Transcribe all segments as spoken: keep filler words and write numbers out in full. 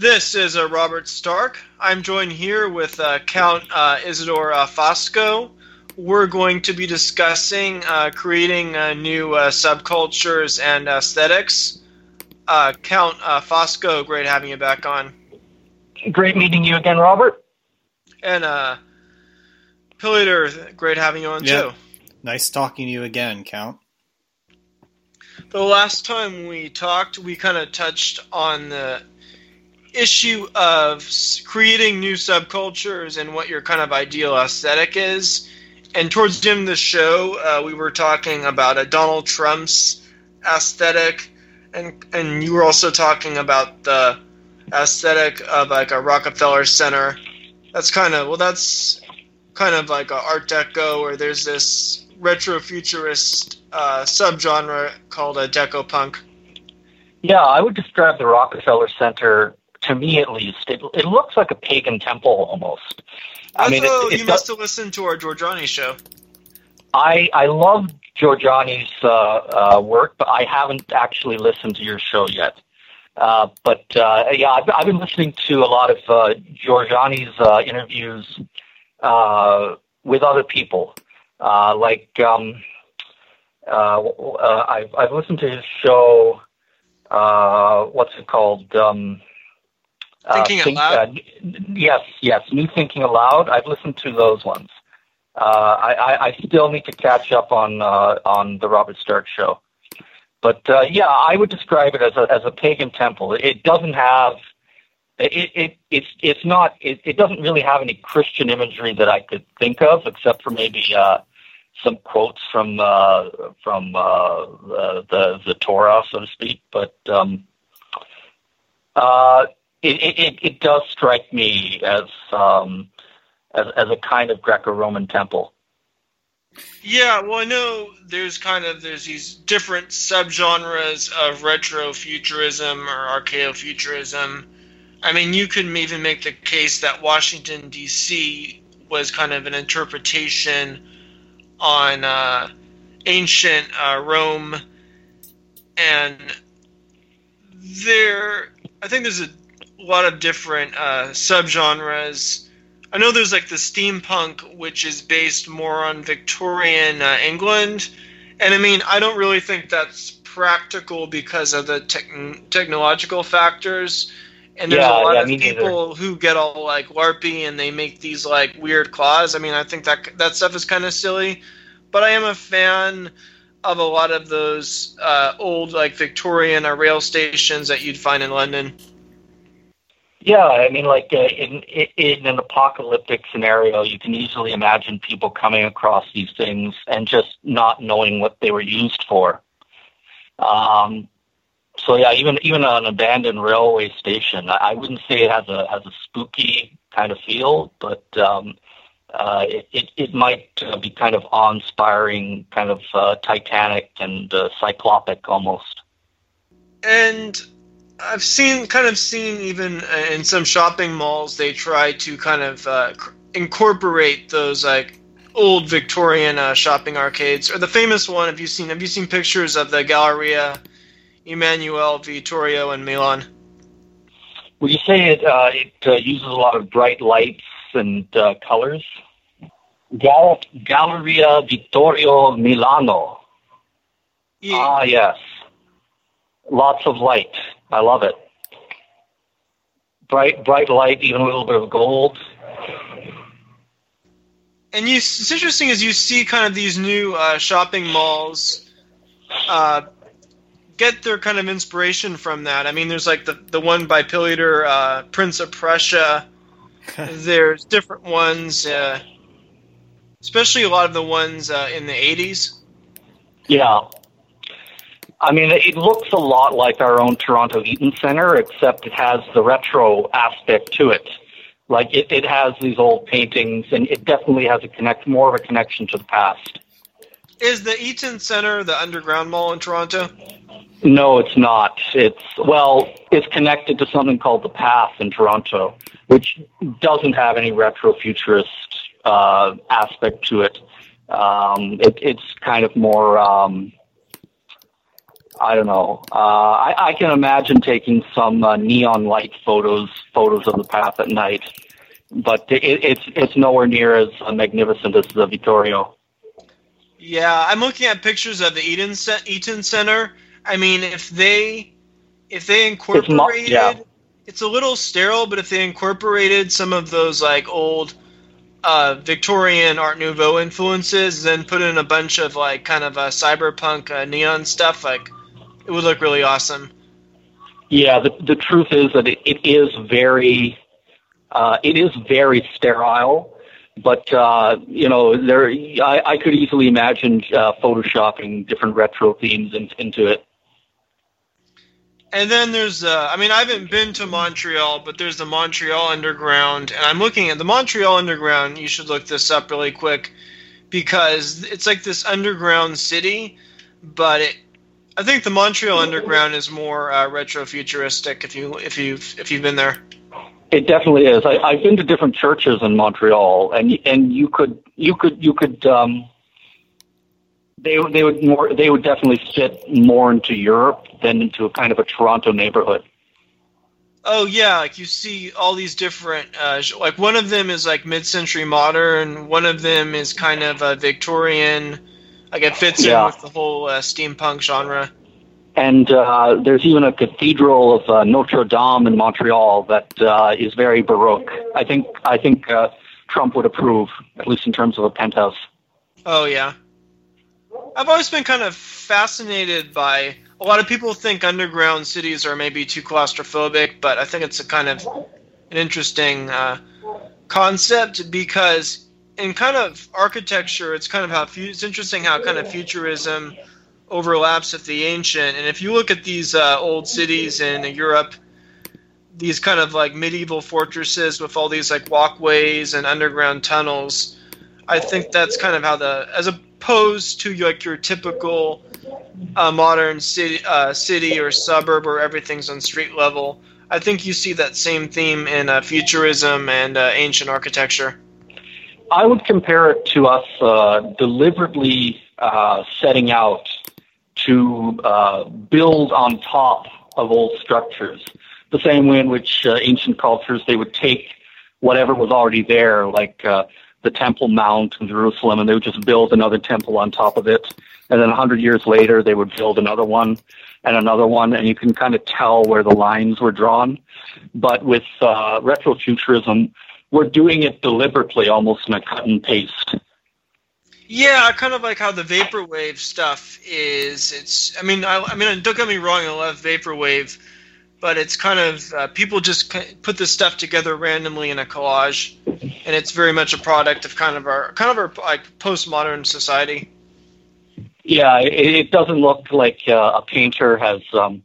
This is uh, Robert Stark. I'm joined here with uh, Count uh, Isidore uh, Fosco. We're going to be discussing uh, creating uh, new uh, subcultures and aesthetics. Uh, Count uh, Fosco, great having you back on. Great meeting you again, Robert. And uh, Pillator, great having you on yep. too. Nice talking to you again, Count. The last time we talked, we kind of touched on the issue of creating new subcultures and what your kind of ideal aesthetic is. And towards the end of the show, uh, we were talking about a Donald Trump's aesthetic, and and you were also talking about the aesthetic of like a Rockefeller Center. That's kind of well, that's kind of like a Art Deco, where there's this retro-futurist uh, subgenre called a Deco Punk. Yeah, I would describe the Rockefeller Center, to me at least, it, it looks like a pagan temple almost. I mean, oh, it, it you does, must have listened to our Giorgiani show. I I love Giorgiani's uh, uh, work, but I haven't actually listened to your show yet. Uh, but uh, yeah, I've, I've been listening to a lot of uh, Giorgiani's uh, interviews uh, with other people. Uh, like um, uh, uh, I've I've listened to his show. Uh, what's it called? Um, Thinking uh, think, Out Loud? Uh, yes, yes, New Thinking Aloud. I've listened to those ones. Uh, I, I, I still need to catch up on uh, on the Robert Stark show. But uh, yeah, I would describe it as a as a pagan temple. It doesn't have it, it it's it's not it, it doesn't really have any Christian imagery that I could think of, except for maybe uh, some quotes from uh, from uh, the the Torah, so to speak. But um, uh, it, it it does strike me as um, as as a kind of Greco-Roman temple. Yeah, well, I know there's kind of there's these different subgenres of retrofuturism or archaeofuturism. I mean, you could even make the case that Washington, D C was kind of an interpretation on uh, ancient uh, Rome, and there, I think there's a lot of different uh, subgenres. I know there's like the steampunk, which is based more on Victorian uh, England, and I mean, I don't really think that's practical because of the tech- technological factors. And there's yeah, a lot yeah, of people neither. who get all like LARPy and they make these like weird claws. I mean, I think that that stuff is kind of silly, but I am a fan of a lot of those uh, old like Victorian uh, rail stations that you'd find in London. Yeah, I mean, like uh, in, in an apocalyptic scenario, you can easily imagine people coming across these things and just not knowing what they were used for. Um, so yeah, even even an abandoned railway station, I, I wouldn't say it has a has a spooky kind of feel, but um, uh, it, it it might uh, be kind of awe-inspiring, kind of uh, Titanic and uh, cyclopic almost. And I've seen, kind of seen even in some shopping malls, they try to kind of uh, incorporate those like old Victorian uh, shopping arcades. Or the famous one, have you seen? Have you seen pictures of the Galleria Emanuele Vittorio in Milan? Would you say it uh, it uh, uses a lot of bright lights and uh, colors? Gal- Galleria Vittorio Milano. Yeah. Ah, yes. Lots of light. I love it. Bright, bright light, even a little bit of gold. And you, it's interesting as you see kind of these new uh, shopping malls uh, get their kind of inspiration from that. I mean, there's like the, the one by Pillator, uh, Prince of Prussia. There's different ones, uh, especially a lot of the ones uh, in the eighties. Yeah. I mean, it looks a lot like our own Toronto Eaton Centre, except it has the retro aspect to it. Like, it, it has these old paintings, and it definitely has a connect, more of a connection to the past. Is the Eaton Centre the underground mall in Toronto? No, it's not. It's, well, it's connected to something called the Path in Toronto, which doesn't have any retro-futurist uh, aspect to it. Um, it. It's kind of more... Um, I don't know. Uh, I, I can imagine taking some uh, neon light photos, photos of the path at night, but it, it's it's nowhere near as uh, magnificent as the Vittorio. Yeah, I'm looking at pictures of the Eaton, Eaton Center. I mean, if they if they incorporated, it's, yeah. it's a little sterile, but if they incorporated some of those like old uh, Victorian Art Nouveau influences, then put in a bunch of like kind of uh, cyberpunk uh, neon stuff, like. It would look really awesome. Yeah, the the truth is that it, it is very, uh, it is very sterile. But uh, you know, there I, I could easily imagine uh, photoshopping different retro themes in, into it. And then there's, uh, I mean, I haven't been to Montreal, but there's the Montreal Underground, and I'm looking at the Montreal Underground. You should look this up really quick because it's like this underground city, but it. I think the Montreal Underground is more uh, retro-futuristic. If you if you if you've been there, it definitely is. I, I've been to different churches in Montreal, and and you could you could you could um, they they would more they would definitely fit more into Europe than into a kind of a Toronto neighborhood. Oh yeah, like you see all these different uh, like one of them is like mid-century modern, one of them is kind of a Victorian. Like it fits yeah. in with the whole uh, steampunk genre. And uh, there's even a cathedral of uh, Notre Dame in Montreal that uh, is very Baroque. I think I think uh, Trump would approve, at least in terms of a penthouse. Oh yeah, I've always been kind of fascinated by. A lot of people think underground cities are maybe too claustrophobic, but I think it's a kind of an interesting uh, concept because. In kind of architecture, it's kind of how it's interesting how kind of futurism overlaps with the ancient. And if you look at these uh, old cities in Europe, these kind of like medieval fortresses with all these like walkways and underground tunnels, I think that's kind of how the, as opposed to like your typical uh, modern city, uh, city or suburb where everything's on street level. I think you see that same theme in uh, futurism and uh, ancient architecture. I would compare it to us uh, deliberately uh, setting out to uh, build on top of old structures, the same way in which uh, ancient cultures, they would take whatever was already there, like uh, the Temple Mount in Jerusalem, and they would just build another temple on top of it. And then a hundred years later, they would build another one and another one, and you can kind of tell where the lines were drawn. But with uh, retrofuturism, we're doing it deliberately, almost in a cut and paste. Yeah, kind of like how the vaporwave stuff is. It's, I mean, I, I mean, don't get me wrong, I love vaporwave, but it's kind of uh, people just put this stuff together randomly in a collage, and it's very much a product of kind of our kind of our like postmodern society. Yeah, it, it doesn't look like uh, a painter has um,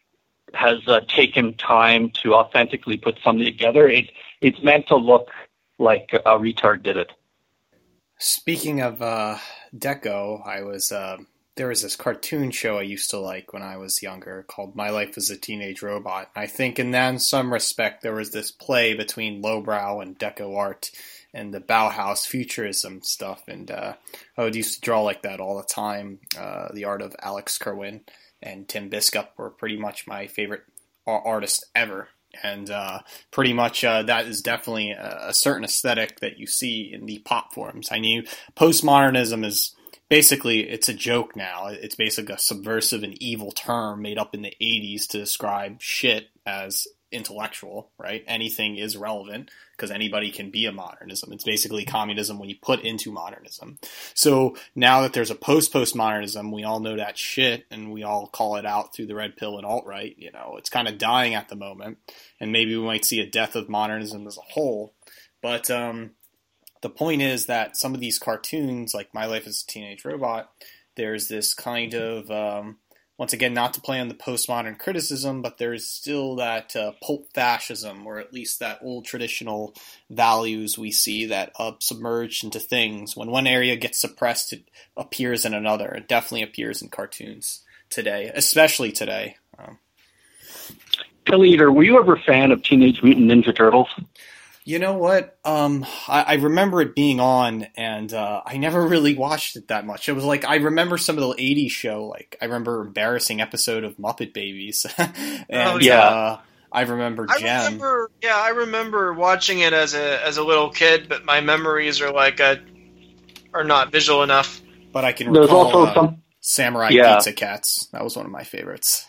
has uh, taken time to authentically put something together. It It's meant to look like a retard did it. Speaking of uh, Deco, I was uh, there was this cartoon show I used to like when I was younger called My Life as a Teenage Robot. I think in that, in some respect, there was this play between lowbrow and Deco art and the Bauhaus futurism stuff. And uh, I would used to draw like that all the time. Uh, the art of Alex Kerwin and Tim Biskup were pretty much my favorite artists ever. And uh, pretty much uh, that is definitely a, a certain aesthetic that you see in the pop forms. I mean, postmodernism is basically, it's a joke now. It's basically a subversive and evil term made up in the eighties to describe shit as intellectual, right? Anything is relevant because anybody can be a modernism. It's basically communism when you put into modernism. So now that there's a post-postmodernism, we all know that shit and we all call it out through the red pill and alt-right. You know, it's kind of dying at the moment, and maybe we might see a death of modernism as a whole. But um, the point is that some of these cartoons, like My Life as a Teenage Robot, there's this kind of um, once again, not to play on the postmodern criticism, but there's still that uh, pulp fascism, or at least that old traditional values we see that uh, submerged into things. When one area gets suppressed, it appears in another. It definitely appears in cartoons today, especially today. Um, Kelly Eater, were you ever a fan of Teenage Mutant Ninja Turtles? You know what? Um, I, I remember it being on, and uh, I never really watched it that much. It was like I remember some of the eighties show. Like I remember an embarrassing episode of Muppet Babies, and Oh, yeah. uh, I remember I Jem. remember, yeah, I remember watching it as a as a little kid, but my memories are like a, are not visual enough. But I can There's recall also uh, some. Samurai Yeah. Pizza Cats. That was one of my favorites.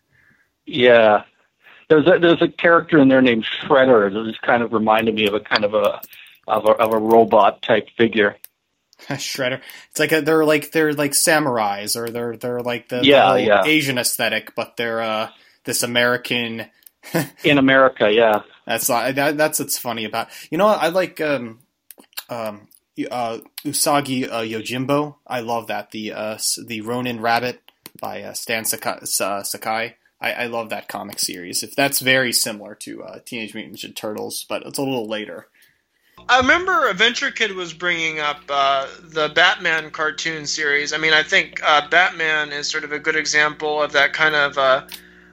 Yeah. There's a, there's a character in there named Shredder that just kind of reminded me of a kind of a of a, of a robot type figure. Shredder. It's like a, they're like they're like samurais, or they're they're like the, Yeah, the whole yeah. Asian aesthetic, but they're uh, this American. In America, yeah. That's uh, that, that's what's funny about. You know what? I like um, um, uh, Usagi uh, Yojimbo. I love that the uh, the Ronin Rabbit by uh, Stan Sakai. Uh, Sakai. I, I love that comic series. If that's very similar to uh, Teenage Mutant Ninja Turtles, but it's a little later. I remember Adventure Kid was bringing up uh, the Batman cartoon series. I mean, I think uh, Batman is sort of a good example of that kind of uh,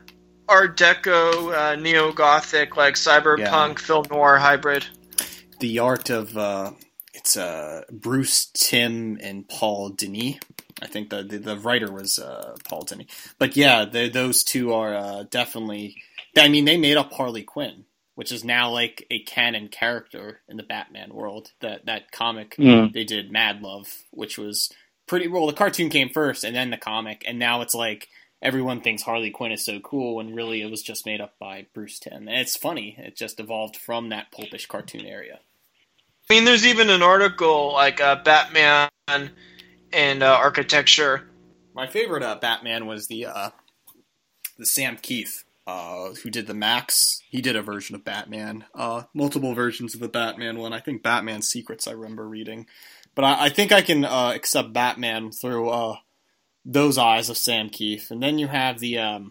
Art Deco, uh, neo-Gothic, like cyberpunk, Yeah. film noir hybrid. The art of uh, it's uh, Bruce Timm and Paul Dini. I think the the, the writer was uh, Paul Dini. But yeah, the, those two are uh, definitely. I mean, they made up Harley Quinn, which is now like a canon character in the Batman world. That that comic Mm. they did, Mad Love, which was pretty. Well, the cartoon came first, and then the comic, and now it's like everyone thinks Harley Quinn is so cool, when really it was just made up by Bruce Timm. And it's funny; it just evolved from that pulpish cartoon area. I mean, there's even an article like uh, Batman and uh, architecture. My favorite uh, Batman was the uh, the Sam Keith, uh, who did the Max. He did a version of Batman, uh, multiple versions of the Batman one. I think Batman Secrets I remember reading, but I, I think I can uh, accept Batman through uh, those eyes of Sam Keith. And then you have the um,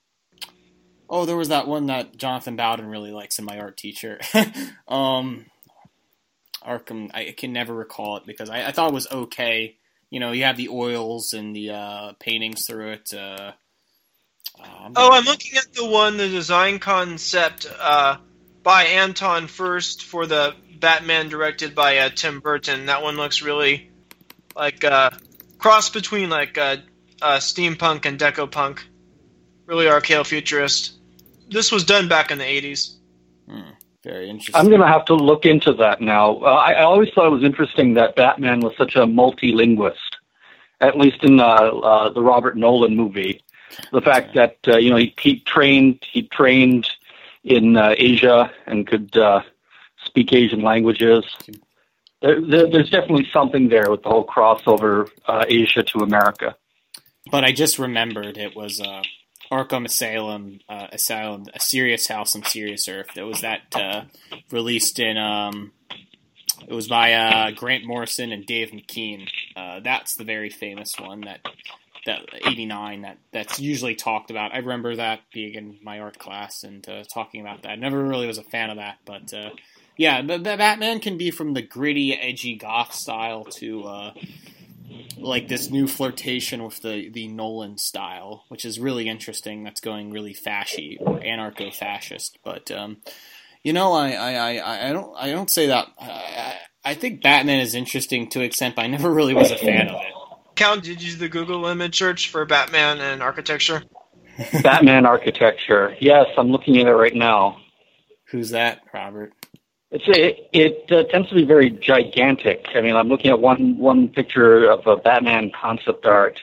oh, there was that one that Jonathan Bowden really likes in my art teacher. um, Arkham. I can never recall it because I, I thought it was okay. You know, you have the oils and the uh, paintings through it. Uh, um, Oh, I'm looking at the one, the design concept uh, by Anton First for the Batman directed by uh, Tim Burton. That one looks really like a uh, cross between like uh, uh, steampunk and decopunk. Really archaeo-futurist. This was done back in the eighties. Hmm, very interesting. I'm going to have to look into that now. Uh, I, I always thought it was interesting that Batman was such a multilinguist, at least in uh, uh, the Robert Nolan movie. The fact that uh, you know he, he trained he trained in uh, Asia and could uh, speak Asian languages. There, there, there's definitely something there with the whole crossover uh, Asia to America. But I just remembered it was uh, Arkham Asylum, uh, Asylum, A Serious House on Serious Earth. It was that uh, released in. Um, it was by uh, Grant Morrison and Dave McKean. Uh, that's the very famous one that that eighty-nine that that's usually talked about. I remember that being in my art class and uh, talking about that. I never really was a fan of that, but uh, yeah, but, but Batman can be from the gritty, edgy goth style to. Uh, like this new flirtation with the, the Nolan style, which is really interesting. That's going really fashy or anarcho-fascist. But um, you know, I, I, I, I don't I don't say that. I, I think Batman is interesting to an extent, but I never really was a fan of it. Count, did you use the Google image search for Batman and architecture? Batman architecture. Yes, I'm looking at it right now. Who's that, Robert? It's it, it uh, tends to be very gigantic. I mean, I'm looking at one one picture of a Batman concept art.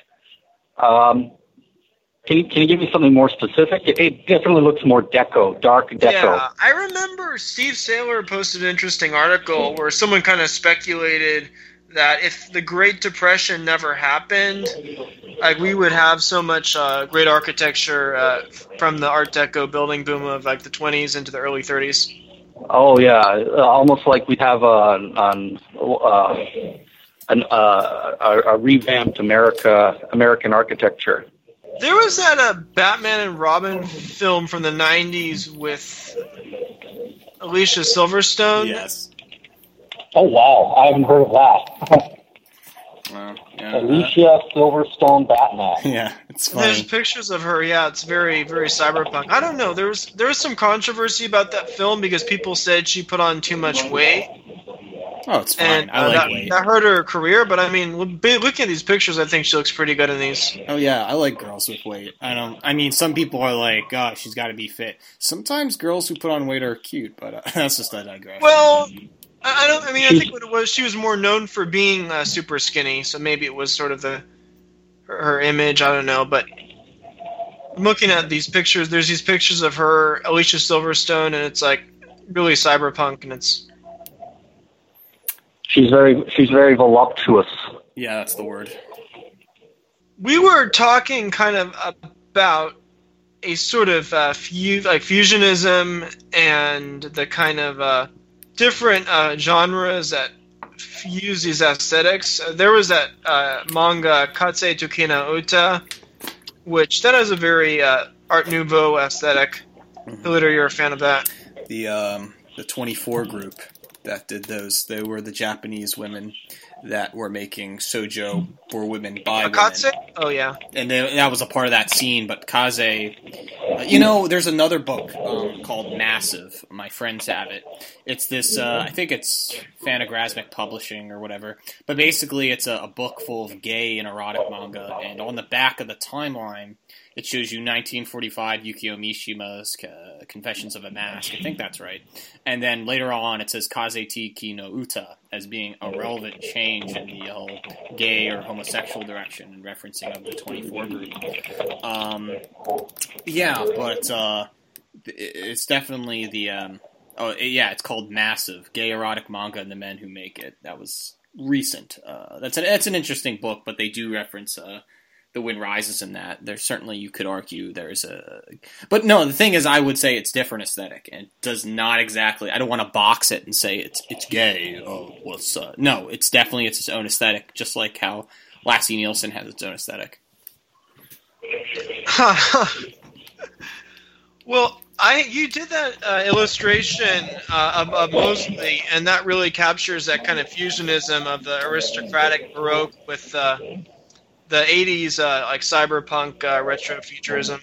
Um, can you can you give me something more specific? It, it definitely looks more deco, dark deco. Yeah, I remember Steve Saylor posted an interesting article where someone kind of speculated that if the Great Depression never happened, like we would have so much uh, great architecture uh, from the Art Deco building boom of like the twenties into the early thirties. Oh yeah, uh, almost like we'd have a an, uh, an uh, a, a revamped America American architecture. There was that uh, Batman and Robin film from the nineties with Alicia Silverstone. Yes. Oh wow, I haven't heard of that. Well, yeah, Alicia uh, Silverstone Batman. Yeah, it's funny. There's pictures of her. Yeah, it's very, very cyberpunk. I don't know. There was there was some controversy about that film because people said she put on too much weight. Oh, it's fine. And I uh, like that, weight. that hurt her career. But I mean, looking at these pictures, I think she looks pretty good in these. Oh yeah, I like girls with weight. I don't. I mean, some people are like, "Oh, she's got to be fit." Sometimes girls who put on weight are cute, but uh, that's just a digression. Well, I, I don't. I mean, I think what it was, she was more known for being uh, super skinny, so maybe it was sort of the her, her image. I don't know, but I'm looking at these pictures. There's these pictures of her, Alicia Silverstone, and it's like really cyberpunk, and it's. She's very she's very voluptuous. Yeah, that's the word. We were talking kind of about a sort of uh, fu- like fusionism and the kind of uh, different uh, genres that fuse these aesthetics. Uh, there was that uh, manga Katse Tukina Uta, which that has a very uh, Art Nouveau aesthetic. Mm-hmm. Hilliter, you're a fan of that? The um, the twenty-four group that did those. They were the Japanese women that were making shoujo for women by Akatse? women. Oh, yeah. And they, that was a part of that scene, but Kaze... Uh, you know, there's another book um, called Massive. My friends have it. It's this, uh, I think it's Fantagraphic Publishing or whatever. But basically, it's a, a book full of gay and erotic manga, and on the back of the timeline, it shows you nineteen forty-five Yukio Mishima's uh, Confessions of a Mask. I think that's right. And then later on, it says Kaze Ki no Uta as being a relevant change in the whole gay or homosexual direction and referencing of the twenty-four group. Um, yeah, but uh, it's definitely the... Um, oh, yeah, it's called Massive, Gay Erotic Manga and the Men Who Make It. That was recent. Uh, that's, an, that's an interesting book, but they do reference... Uh, The Wind Rises in that. There's certainly, you could argue, there's a... But no, the thing is, I would say it's different aesthetic, and it does not exactly... I don't want to box it and say it's it's gay. Oh, what's... Uh, no, it's definitely its own aesthetic, just like how Lassie Nielsen has its own aesthetic. Well, I you did that uh, illustration uh, of, of Mosley, and that really captures that kind of fusionism of the aristocratic Baroque with... Uh, the eighties, uh, like cyberpunk, uh, retrofuturism.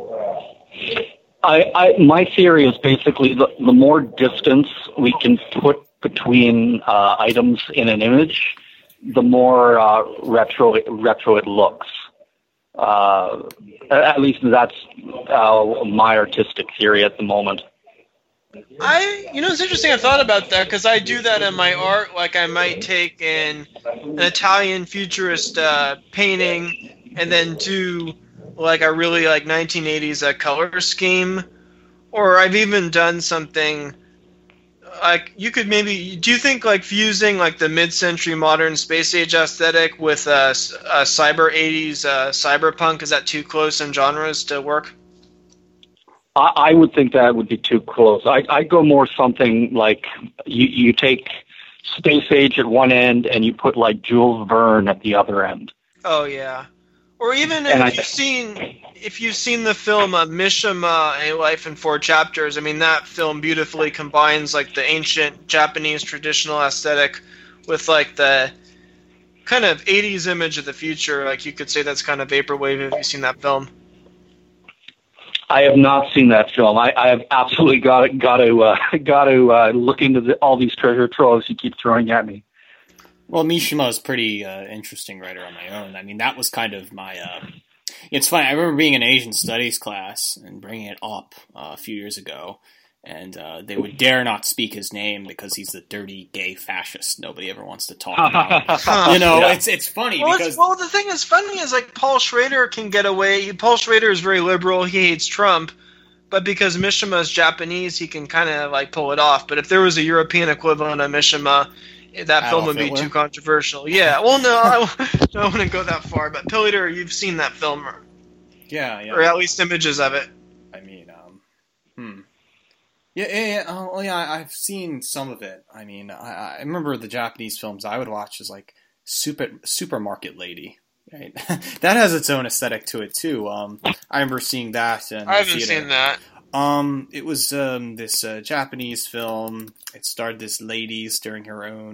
I, I, my theory is basically the, the more distance we can put between uh, items in an image, the more uh, retro retro it looks. Uh, at least that's uh, my artistic theory at the moment. I, you know, it's interesting. I thought about that because I do that in my art. Like, I might take in an Italian futurist uh, painting and then do like a really like nineteen eighties uh, color scheme, or I've even done something like you could maybe. Do you think like fusing like the mid-century modern space age aesthetic with a uh, uh, cyber eighties uh, cyberpunk, is that too close in genres to work? I would think that would be too close. I I go more something like you you take Space Age at one end and you put like Jules Verne at the other end. Oh yeah, or even if and you've I, seen if you've seen the film uh, Mishima: A Life in Four Chapters. I mean, that film beautifully combines like the ancient Japanese traditional aesthetic with like the kind of eighties image of the future. Like you could say that's kind of vaporwave if you've seen that film. I have not seen that film. I, I have absolutely got to got to uh, got to uh, look into the, all these treasure troves you keep throwing at me. Well, Mishima is a pretty uh, interesting writer on my own. I mean, that was kind of my. Uh, it's funny. I remember being in Asian Studies class and bringing it up uh, a few years ago, and uh, they would dare not speak his name because he's the dirty gay fascist nobody ever wants to talk about. You know, yeah. it's it's funny well, because it's, well, the thing that's funny is like Paul Schrader can get away. Paul Schrader is very liberal. He hates Trump, but because Mishima is Japanese, he can kind of like pull it off. But if there was a European equivalent of Mishima, that Adolf film would Hitler? be too controversial. Yeah. Well, no, I, I wouldn't go that far. But Pilliter, you've seen that film, or, yeah, yeah, or at least images of it. I mean, um, hmm. Yeah, yeah, yeah. Oh, well, yeah, I've seen some of it. I mean, I, I remember the Japanese films I would watch is like Super Supermarket Lady, right? That has its own aesthetic to it too. Um, I remember seeing that. In I haven't theater. seen that. Um, it was um this uh, Japanese film. It starred this lady steering her own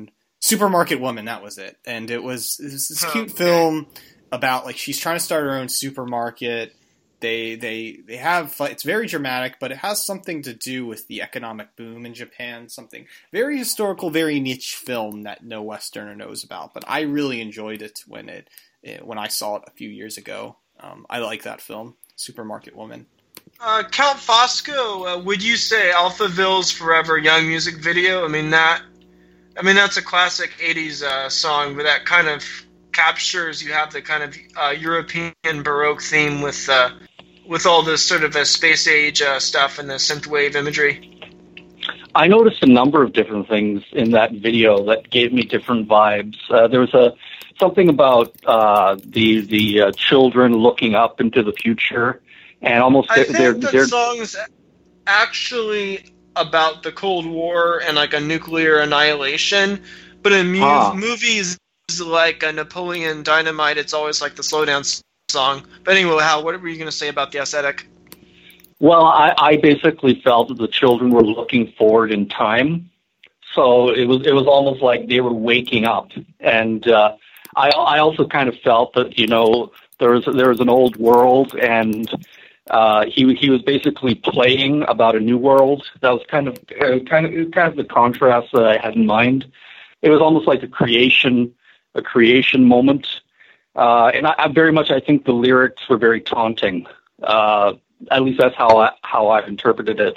Supermarket Woman, that was it. And it was, it was this Oh, cute okay. film about, like, she's trying to start her own supermarket. They, they, they have, it's very dramatic, but it has something to do with the economic boom in Japan. Something very historical, very niche film that no Westerner knows about. But I really enjoyed it when it, it when I saw it a few years ago. Um, I like that film, Supermarket Woman. Uh, Count Fosco, uh, would you say Alphaville's Forever Young music video? I mean that. I mean that's a classic eighties uh, song, but that kind of captures. You have the kind of uh, European Baroque theme with uh, with all this sort of uh, space age uh, stuff and the synthwave imagery. I noticed a number of different things in that video that gave me different vibes. Uh, there was a something about uh, the the uh, children looking up into the future. And almost I they're, think they're, that they're, song's actually about the Cold War and like a nuclear annihilation, but in mu- Ah. movies like a Napoleon Dynamite, it's always like the slow down s- song. But anyway, Hal, what were you going to say about the aesthetic? well, I, I basically felt that the children were looking forward in time, so it was it was almost like they were waking up. And uh, I I also kind of felt that you know there was there was an old world and. Uh, he he was basically playing about a new world. That was kind of uh, kind of kind of the contrast that I had in mind. It was almost like a creation a creation moment, uh, and I, I very much I think the lyrics were very taunting. Uh, at least that's how I, how I've interpreted it.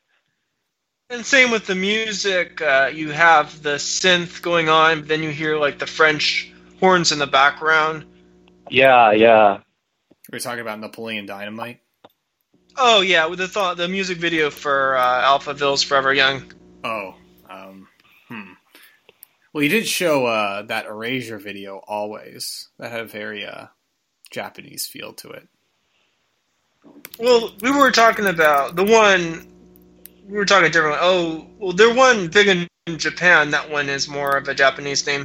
And same with the music. Uh, you have the synth going on, but then you hear like the French horns in the background. Yeah, yeah. We're talking about Napoleon Dynamite. Oh yeah, with the thought the music video for uh, Alphaville's Forever Young. Oh, um, hmm. Well, you did show uh, that Erasure video, Always. That had a very uh, Japanese feel to it. Well, we were talking about the one. We were talking different. Oh, well, there one big in Japan. That one is more of a Japanese theme.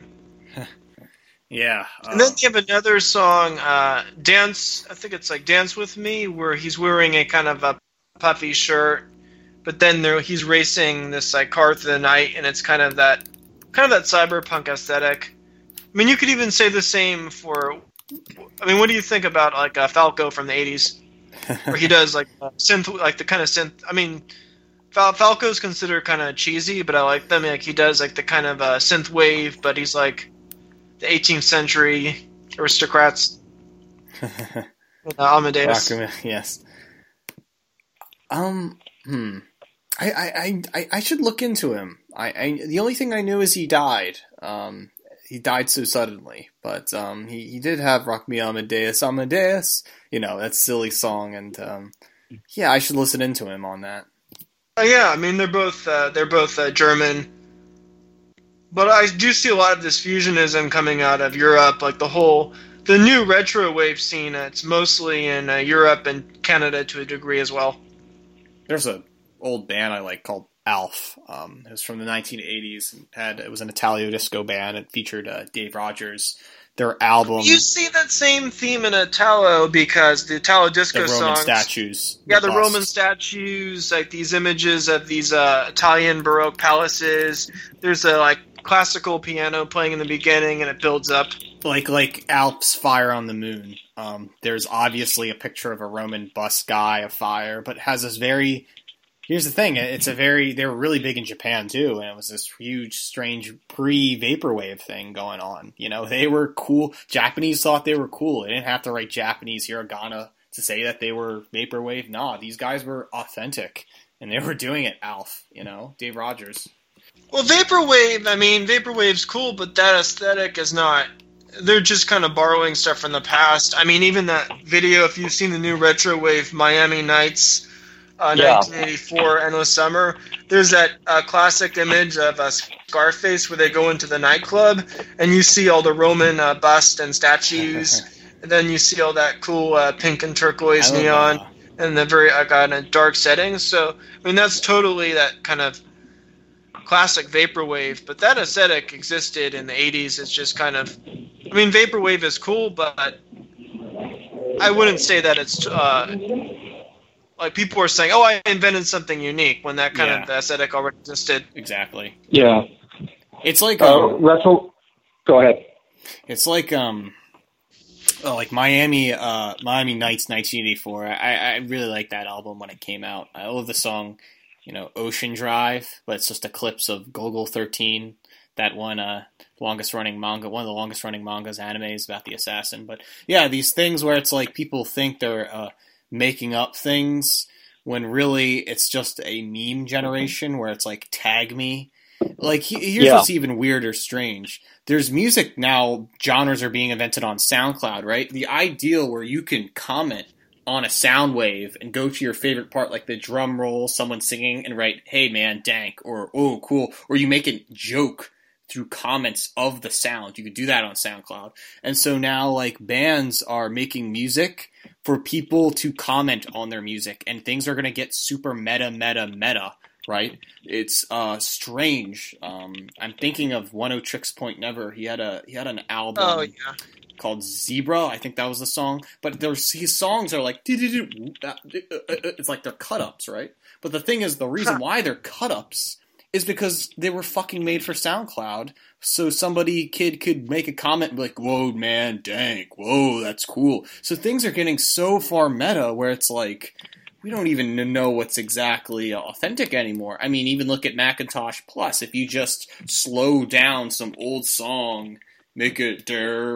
Yeah. Uh, And then you have another song, uh, Dance, I think it's like Dance With Me, where he's wearing a kind of a puffy shirt, but then there, he's racing this like car through the night, and it's kind of that kind of that cyberpunk aesthetic. I mean, you could even say the same for, I mean, what do you think about like uh, Falco from the eighties, where he does like uh, synth, like the kind of synth, I mean, Fal- Falco's considered kind of cheesy, but I like them, like he does like the kind of uh, synth wave, but he's like, the eighteenth century aristocrats. uh, Amadeus. Rakuman, yes. Um. Hmm. I, I, I, I should look into him. I, I the only thing I knew is he died. Um. He died so suddenly, but um. He, he did have "Rock Me Amadeus, Amadeus." You know that silly song, and um. Yeah, I should listen into him on that. Uh, yeah, I mean they're both uh, they're both uh, German. But I do see a lot of this fusionism coming out of Europe, like the whole, the new retro wave scene. It's mostly in uh, Europe and Canada to a degree as well. There's a old band I like called Alf. Um, it was from the nineteen eighties. And had it was an Italio disco band. It featured uh, Dave Rogers. Their album, You see that same theme in Italo because the Italo disco the Roman songs, statues. yeah, the busts. Roman statues, like these images of these uh, Italian Baroque palaces. There's a like classical piano playing in the beginning, and it builds up. like like Alp's Fire on the Moon. Um, there's obviously a picture of a Roman bust guy of fire, but it has this very. Here's the thing: it's a very. They were really big in Japan too, and it was this huge, strange pre-vaporwave thing going on. You know, they were cool. Japanese thought they were cool. They didn't have to write Japanese hiragana to say that they were vaporwave. Nah, these guys were authentic, and they were doing it. Alf, you know, Dave Rogers. Well, vaporwave. I mean, vaporwave's cool, but that aesthetic is not. They're just kind of borrowing stuff from the past. I mean, even that video. If you've seen the new retro wave Miami Nights. Uh, Yeah. nineteen eighty-four Endless Summer. There's that uh, classic image of uh, Scarface where they go into the nightclub and you see all the Roman uh, busts and statues, and then you see all that cool uh, pink and turquoise I love, neon uh, and the very uh, kind of dark setting. So I mean that's totally that kind of classic vaporwave. But that aesthetic existed in the eighties. It's just kind of, I mean, vaporwave is cool, but I wouldn't say that it's. Uh, Like people are saying, "Oh, I invented something unique," when that kind Yeah. of aesthetic already existed. Exactly. Yeah. It's like Uh, um, Russell, go ahead. it's like um, oh, like Miami, uh, Miami Nights, nineteen eighty-four. I, I really like that album when it came out. I love the song, you know, Ocean Drive, but it's just a clips of Golgo thirteen, that one, uh, longest running manga, one of the longest running mangas, animes about the assassin. But yeah, these things where it's like people think they're uh, making up things when really it's just a meme generation where it's like tag me. Like here's Yeah. what's even weird or strange. There's music now, genres are being invented on SoundCloud, right? The ideal where you can comment on a sound wave and go to your favorite part, like the drum roll, someone singing, and write, hey man, dank, or oh, cool, or you make a joke through comments of the sound. You could do that on SoundCloud. And so now, like, bands are making music for people to comment on their music, and things are going to get super meta, meta, meta, right? It's uh, strange. Um, I'm thinking of One O Tricks Point Never. He had a he had an album. Oh yeah. Called Zebra, I think that was the song. But there's his songs are like it's like they're cut ups, right? But the thing is, the reason why they're cut ups is because they were fucking made for SoundCloud. So somebody kid could make a comment and be like, "Whoa, man, dank! Whoa, that's cool." So things are getting so far meta where it's like we don't even know what's exactly authentic anymore. I mean, even look at Macintosh Plus. If you just slow down some old song, make it,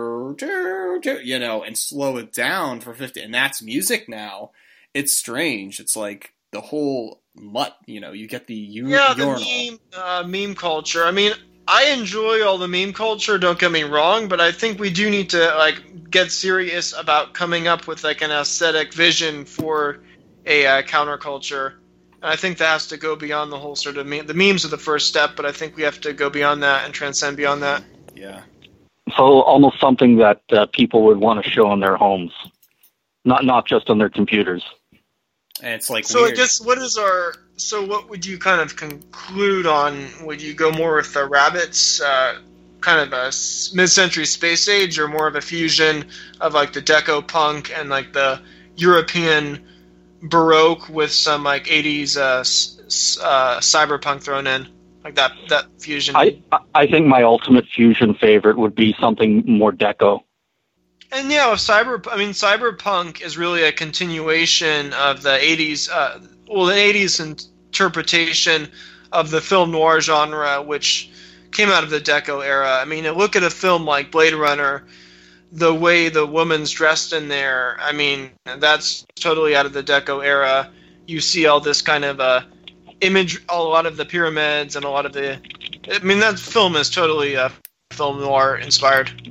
you know, and slow it down for fifty, and that's music now. It's strange. It's like the whole mutt, you know, you get the u- Yeah, the urinal. meme, uh, meme culture. I mean, I enjoy all the meme culture, don't get me wrong, but I think we do need to, like, get serious about coming up with, like, an aesthetic vision for a uh, counterculture. And I think that has to go beyond the whole sort of meme. The memes are the first step, but I think we have to go beyond that and transcend beyond that. Yeah. So almost something that uh, people would want to show in their homes, not not just on their computers. And it's like So weird. I guess what is our so what would you kind of conclude on? Would you go more with the rabbits, uh, kind of a s- mid-century space age, or more of a fusion of like the deco punk and like the European baroque with some like eighties uh, s- s- uh, cyberpunk thrown in, like that that fusion? I I think my ultimate fusion favorite would be something more deco. And yeah, with cyber, I mean, cyberpunk is really a continuation of the eighties, uh, well, the eighties interpretation of the film noir genre, which came out of the Deco era. I mean, look at a film like Blade Runner, the way the woman's dressed in there. I mean, that's totally out of the Deco era. You see all this kind of uh, image, a lot of the pyramids, and a lot of the. I mean, that film is totally uh, film noir inspired.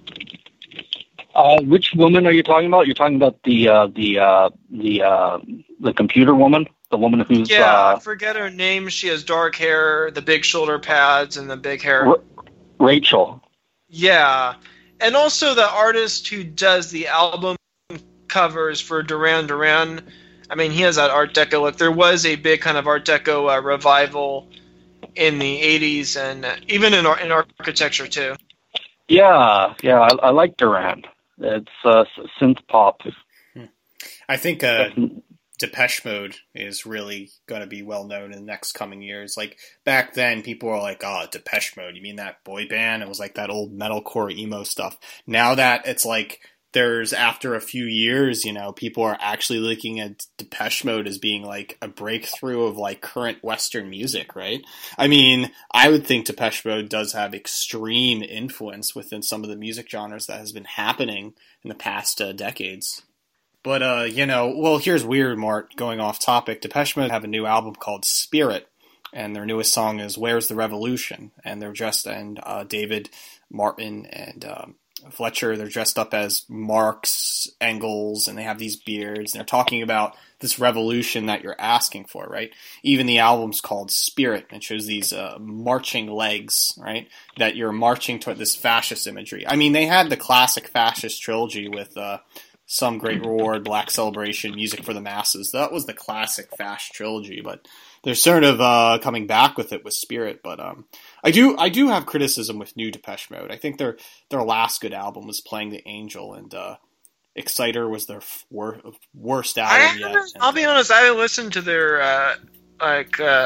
Uh, which woman are you talking about? You're talking about the uh, the uh, the uh, the computer woman, the woman who's Yeah, uh, I forget her name. She has dark hair, the big shoulder pads, and the big hair. Ra- Rachel. Yeah, and also the artist who does the album covers for Duran Duran. I mean, he has that Art Deco look. There was a big kind of Art Deco uh, revival in the eighties, and uh, even in ar- in architecture too. Yeah, yeah, I, I like Duran. It's uh, synth pop. I think uh, Depeche Mode is really going to be well known in the next coming years. Like back then, people were like, "Oh, Depeche Mode, you mean that boy band?" It was like that old metalcore emo stuff. Now that it's like there's after a few years, you know, people are actually looking at Depeche Mode as being like a breakthrough of like current Western music, right? I mean, I would think Depeche Mode does have extreme influence within some of the music genres that has been happening in the past uh, decades. But, uh, you know, well, here's weird, Mart, going off topic. Depeche Mode have a new album called Spirit, and their newest song is Where's the Revolution? And they're dressed, and uh, David Martin and um, Fletcher, they're dressed up as Marx, Engels, and they have these beards, and they're talking about this revolution that you're asking for, right? Even the album's called Spirit, and it shows these uh, marching legs, right? That you're marching toward this fascist imagery. I mean, they had the classic fascist trilogy with uh, Some Great Reward, Black Celebration, Music for the Masses. That was the classic fascist trilogy, but they're sort of uh, coming back with it with Spirit. But um, I do I do have criticism with new Depeche Mode. I think their their last good album was Playing the Angel, and uh, Exciter was their wor- worst I album yet. haven't, And, I'll be uh, honest, I haven't listened to their uh, like uh,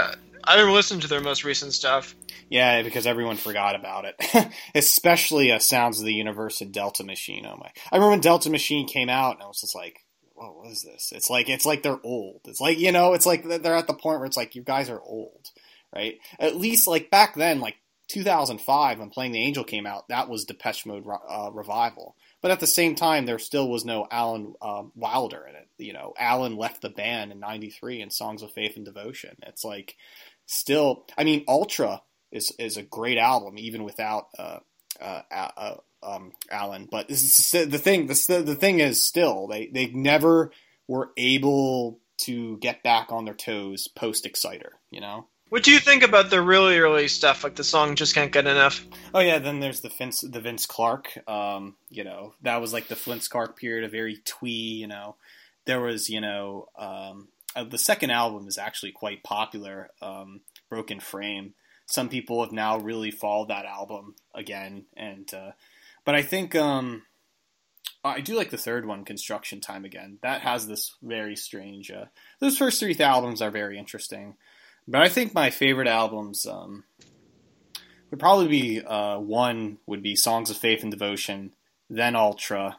I never listened to their most recent stuff. Yeah, because everyone forgot about it. Especially uh, Sounds of the Universe and Delta Machine. Oh my! I remember when Delta Machine came out, and I was just like, "Whoa, what is this?" It's like it's like they're old. It's like, you know, it's like they're at the point where it's like, you guys are old, right? At least like back then, like two thousand five, when Playing the Angel came out, that was Depeche Mode uh, revival. But at the same time, there still was no Alan uh, Wilder in it. You know, Alan left the band in ninety-three in Songs of Faith and Devotion. It's like, still, I mean, Ultra is is a great album, even without uh, uh, uh, um, Alan. But this is, the thing, the, the thing is still, they, they never were able to get back on their toes post-Exciter, you know? What do you think about the really early stuff, like the song Just Can't Get Enough? Oh yeah, then there's the Vince, the Vince Clarke. Um, you know, that was like the Vince Clarke period, a very twee. You know, there was, you know, um, uh, the second album is actually quite popular. Um, Broken Frame. Some people have now really followed that album again, and uh, but I think um, I do like the third one, Construction Time Again. That has this very strange. Uh, those first three albums are very interesting. But I think my favorite albums um, would probably be, uh, one would be Songs of Faith and Devotion, then Ultra,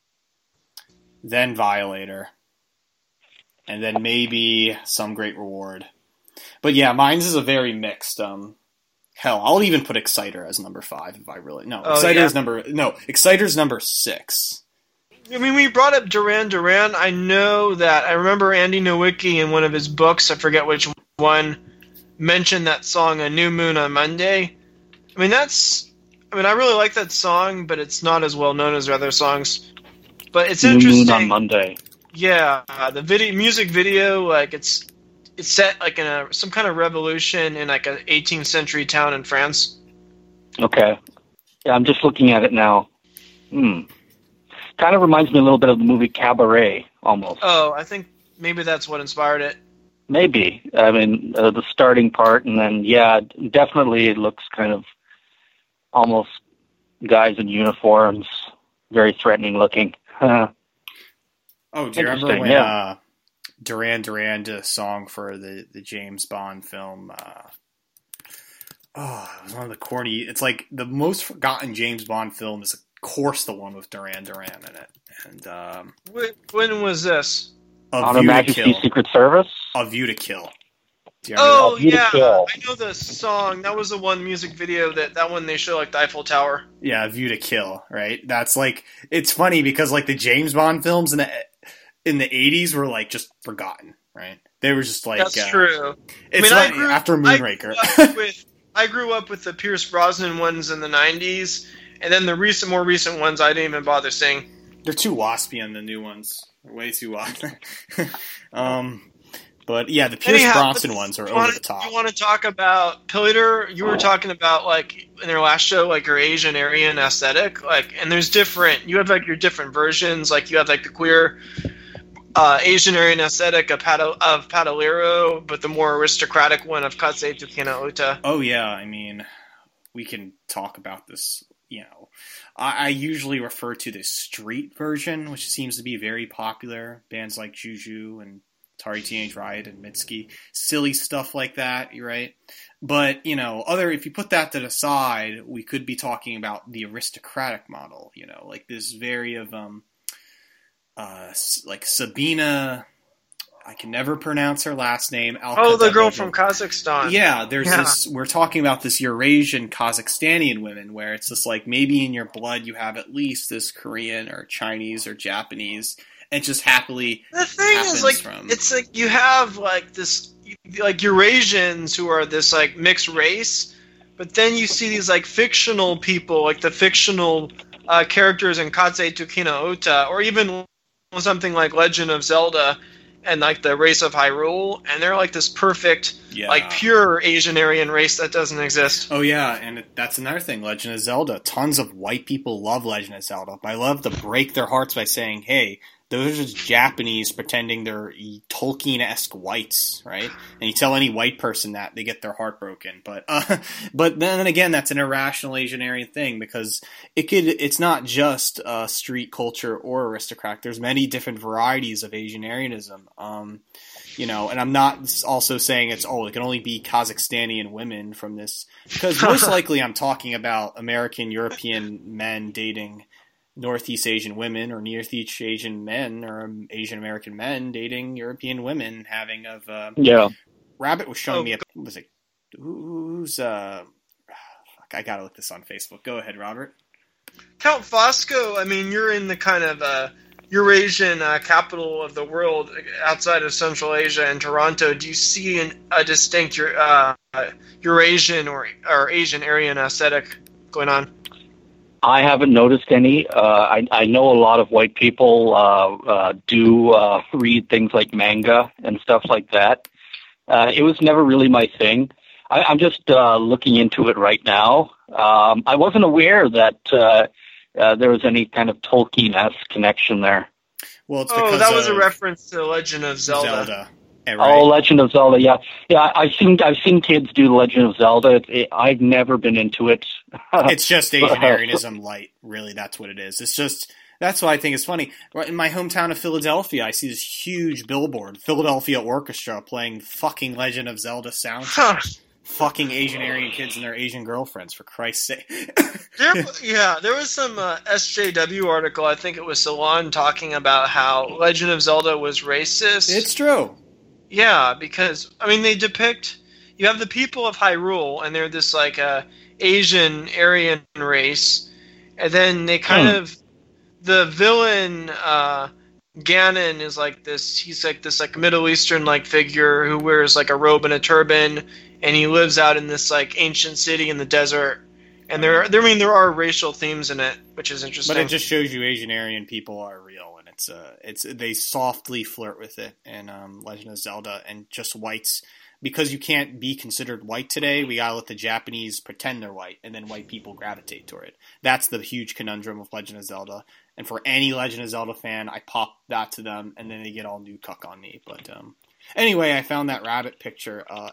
then Violator, and then maybe Some Great Reward. But yeah, mine's is a very mixed. Um, hell, I'll even put Exciter as number five if I really... No, oh, Exciter yeah. is number... No, Exciter's number six. I mean, we brought up Duran Duran. I know that... I remember Andy Nowicki in one of his books, I forget which one, mentioned that song, A New Moon on Monday. I mean, that's... I mean, I really like that song, but it's not as well known as their other songs. But it's New interesting. Moon on Monday. Yeah, uh, the video, music video, like, it's... It's set like in a some kind of revolution in like an eighteenth century town in France. Okay. Yeah, I'm just looking at it now. Hmm. Kind of reminds me a little bit of the movie Cabaret, almost. Oh, I think maybe that's what inspired it. Maybe. I mean, uh, the starting part, and then, yeah, definitely it looks kind of almost guys in uniforms, very threatening looking. Oh, do you remember when... Yeah. Uh... Duran Duran did a song for the, the James Bond film. Uh, oh, it was one of the corny... It's like the most forgotten James Bond film is, of course, the one with Duran Duran in it. And um, when, when was this? On Her Majesty's Secret Service? A View to Kill. Oh, yeah. I know the song. That was the one music video that, that one they show like the Eiffel Tower. Yeah, A View to Kill, right? That's like... It's funny because like the James Bond films in the... in the eighties were like just forgotten, right? They were just like... That's uh, true. It's I mean, like I grew, after Moonraker. I grew, up with, I grew up with the Pierce Brosnan ones in the nineties, and then the recent, more recent ones I didn't even bother seeing. They're too waspian, the new ones. They're way too waspy. um, but yeah, the Pierce Anyhow, Brosnan ones are over wanna, the top. You want to talk about Peter? You were talking about like in their last show, like your Asian Aryan aesthetic, like, and there's different. You have like your different versions. Like you have like the queer uh, Asian Aryan aesthetic of Pado, of Padalero, but the more aristocratic one of Katsei Tukina Ota. Oh yeah, I mean, we can talk about this. You know, I, I usually refer to the street version, which seems to be very popular. Bands like Juju and Atari Teenage Riot and Mitski, silly stuff like that. You're right, but you know, other if you put that to the side, we could be talking about the aristocratic model. You know, like this very of um, uh, like Sabina. I can never pronounce her last name. Oh, the girl from Kazakhstan. Yeah, there's yeah. this. We're talking about this Eurasian Kazakhstanian women, where it's just like maybe in your blood you have at least this Korean or Chinese or Japanese, and just happily. The thing is, like, from... it's like you have like this, like Eurasians who are this like mixed race, but then you see these like fictional people, like the fictional uh, characters in Katsei Tukina Ota, or even something like Legend of Zelda. And like the race of Hyrule, and they're like this perfect, yeah. like pure Asian Aryan race that doesn't exist. Oh yeah, and that's another thing. Legend of Zelda. Tons of white people love Legend of Zelda. But I love to break their hearts by saying, "Hey, those are just Japanese pretending they're Tolkien-esque whites, right?" And you tell any white person that, they get their heart broken. But uh, but then again, that's an irrational Asian Aryan thing because it could. It's not just uh, street culture or aristocratic. There's many different varieties of Asian Aryanism. Um, You know, and I'm not also saying it's, oh, it can only be Kazakhstani women from this, because most likely I'm talking about American, European men dating Northeast Asian women, or Northeast Asian men, or Asian American men dating European women, having of, uh, yeah. Rabbit was showing Oh, me, a, was it, who's, uh, fuck, I gotta look this on Facebook. Go ahead, Robert. Count Fosco, I mean, you're in the kind of uh, Eurasian uh, capital of the world outside of Central Asia and Toronto. Do you see an, a distinct uh, Eurasian or, or Asian Aryan aesthetic going on? I haven't noticed any. Uh, I, I know a lot of white people uh, uh, do uh, read things like manga and stuff like that. Uh, it was never really my thing. I, I'm just uh, looking into it right now. Um, I wasn't aware that uh, uh, there was any kind of Tolkien-esque connection there. Well, it's oh, because that was of a reference to Legend of Zelda. Zelda. Yeah, right. Oh, Legend of Zelda, yeah, yeah. I- I've seen I've seen kids do the Legend of Zelda. It, it, I've never been into it. It's just Asian Aryanism light, really. That's what it is. It's just, that's why I think it's funny. In my hometown of Philadelphia, I see this huge billboard, Philadelphia Orchestra, playing fucking Legend of Zelda soundtrack. Huh. Fucking Asian Aryan kids and their Asian girlfriends, for Christ's sake. There, yeah, there was some uh, S J W article, I think it was Salon, talking about how Legend of Zelda was racist. It's true. Yeah, because, I mean, they depict, you have the people of Hyrule, and they're this, like, uh, Asian Aryan race, and then they kind Hmm. of, the villain, uh, Ganon is like this, he's like this, like, Middle Eastern-like figure who wears, like, a robe and a turban, and he lives out in this, like, ancient city in the desert, and there, there I mean, there are racial themes in it, which is interesting. But it just shows you Asian Aryan people are real, and it's uh, it's they softly flirt with it in um, Legend of Zelda, and just whites, because you can't be considered white today. We gotta let the Japanese pretend they're white, and then white people gravitate toward it. That's the huge conundrum of Legend of Zelda. And for any Legend of Zelda fan, I pop that to them, and then they get all new cuck on me. But um, anyway, I found that rabbit picture. Uh,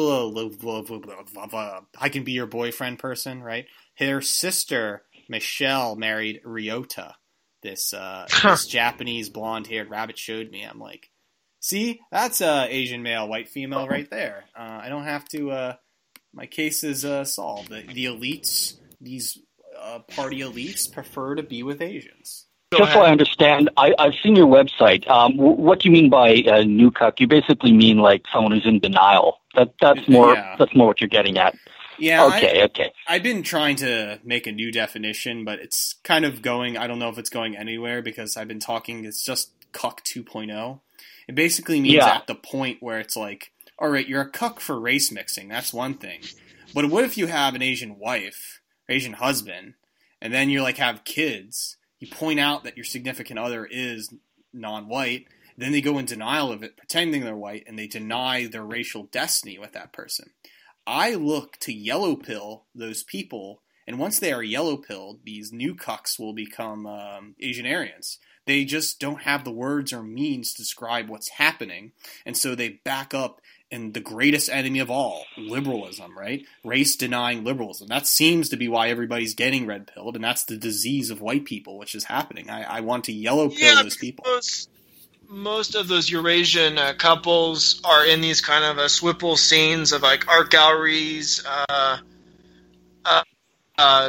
Avila, I can be your boyfriend person, right? Her sister Michelle married Ryota, this uh, this Japanese blonde-haired rabbit. Showed me. I'm like, see, that's a Asian male, white female right there. Uh, I don't have to. Uh, my case is uh, solved. The, the elites, these uh, party elites, prefer to be with Asians. Go Just so ahead. I understand, I, I've seen your website. Um, w- what do you mean by uh, new cuck? You basically mean like someone who's in denial. That that's more Yeah. that's more what you're getting at. Yeah. Okay, I, okay. I've been trying to make a new definition, but it's kind of going. I don't know if it's going anywhere because I've been talking. It's just cuck two point oh. It basically means Yeah. at the point where it's like, all right, you're a cuck for race mixing. That's one thing. But what if you have an Asian wife, Asian husband, and then you like have kids? You point out that your significant other is non-white. Then they go in denial of it, pretending they're white, and they deny their racial destiny with that person. I look to yellow pill those people, and once they are yellow pilled, these new cucks will become um, Asian Aryans. They just don't have the words or means to describe what's happening, and so they back up in the greatest enemy of all, liberalism, right? Race-denying liberalism. That seems to be why everybody's getting red-pilled, and that's the disease of white people, which is happening. I, I want to yellow pill Yeah, those people. Most, most of those Eurasian uh, couples are in these kind of uh, Swipple scenes of like art galleries, uh, uh, uh,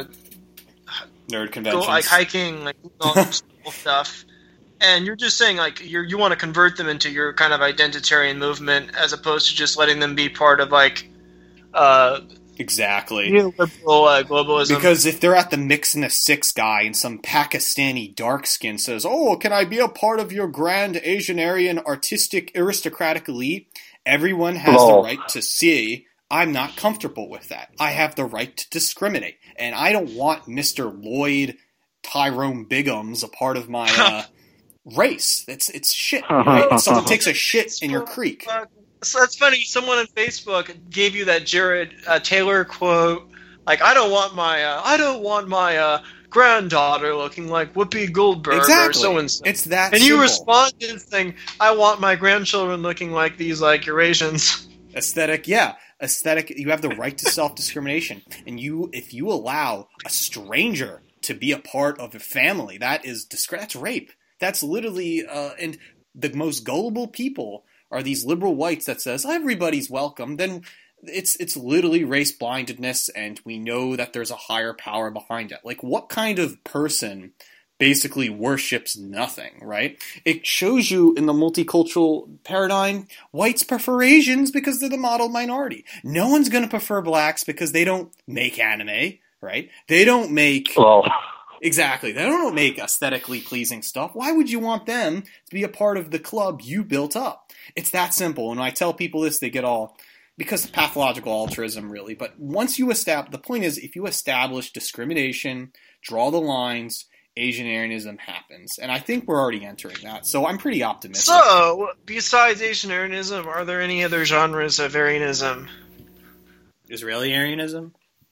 Nerd go, conventions. like hiking, like all this cool stuff. And you're just saying like you you want to convert them into your kind of identitarian movement as opposed to just letting them be part of like uh, Exactly. neoliberal uh, globalism. Because if they're at the Mix and the Six guy and some Pakistani dark skin says, oh, can I be a part of your grand Asian Aryan artistic aristocratic elite? Everyone has Oh. the right to see I'm not comfortable with that. I have the right to discriminate. And I don't want Mister Lloyd Tyrone Biggums a part of my uh, race. It's, it's shit. Right? If someone takes a shit in your creek. Uh, so that's funny. Someone on Facebook gave you that Jared uh, Taylor quote, like, "I don't want my, uh, I don't want my uh, granddaughter looking like Whoopi Goldberg or Exactly. so and so." It's that And you simple. responded saying, "I want my grandchildren looking like these like Eurasians." Aesthetic, yeah. Aesthetic, you have the right to self-discrimination. And you, if you allow a stranger to be a part of a family, that is discre- that's rape. That's literally, uh, and the most gullible people are these liberal whites that says everybody's welcome, then it's it's literally race blindedness, and we know that there's a higher power behind it. Like, what kind of person basically worships nothing, right? It shows you in the multicultural paradigm, whites prefer Asians because they're the model minority. No one's going to prefer blacks because they don't make anime, right? They don't make... Well... Exactly. They don't make aesthetically pleasing stuff. Why would you want them to be a part of the club you built up? It's that simple. And when I tell people this, they get all... Because of pathological altruism, really. But once you establish... The point is, if you establish discrimination, draw the lines... Asian Aryanism happens. And I think we're already entering that. So I'm pretty optimistic. So, besides Asian Aryanism, are there any other genres of Aryanism? Israeli Aryanism?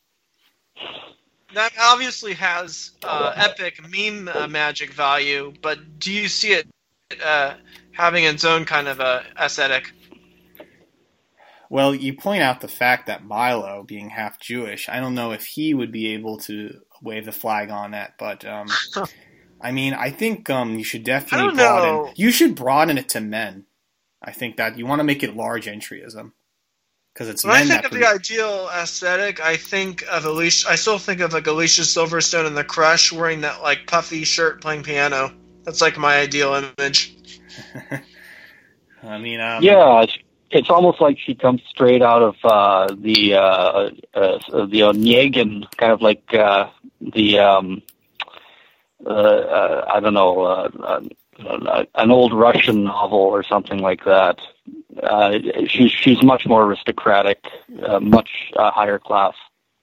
That obviously has uh, epic meme uh, magic value, but do you see it uh, having its own kind of uh, aesthetic? Well, you point out the fact that Milo, being half Jewish, I don't know if he would be able to wave the flag on that, but um, I mean, I think um, you should definitely I don't broaden. know. You should broaden it to men. I think that you want to make it large entryism because it's When men I think that of the ideal aesthetic, I think of Alicia. I still think of like Alicia Silverstone in The Crush wearing that like puffy shirt playing piano. That's like my ideal image. I mean, um, yeah, it's almost like she comes straight out of uh, the uh, uh, the Onegin, kind of like uh, the um, uh, uh, I don't know, uh, uh, an old Russian novel or something like that. Uh, she's she's much more aristocratic, uh, much uh, higher class.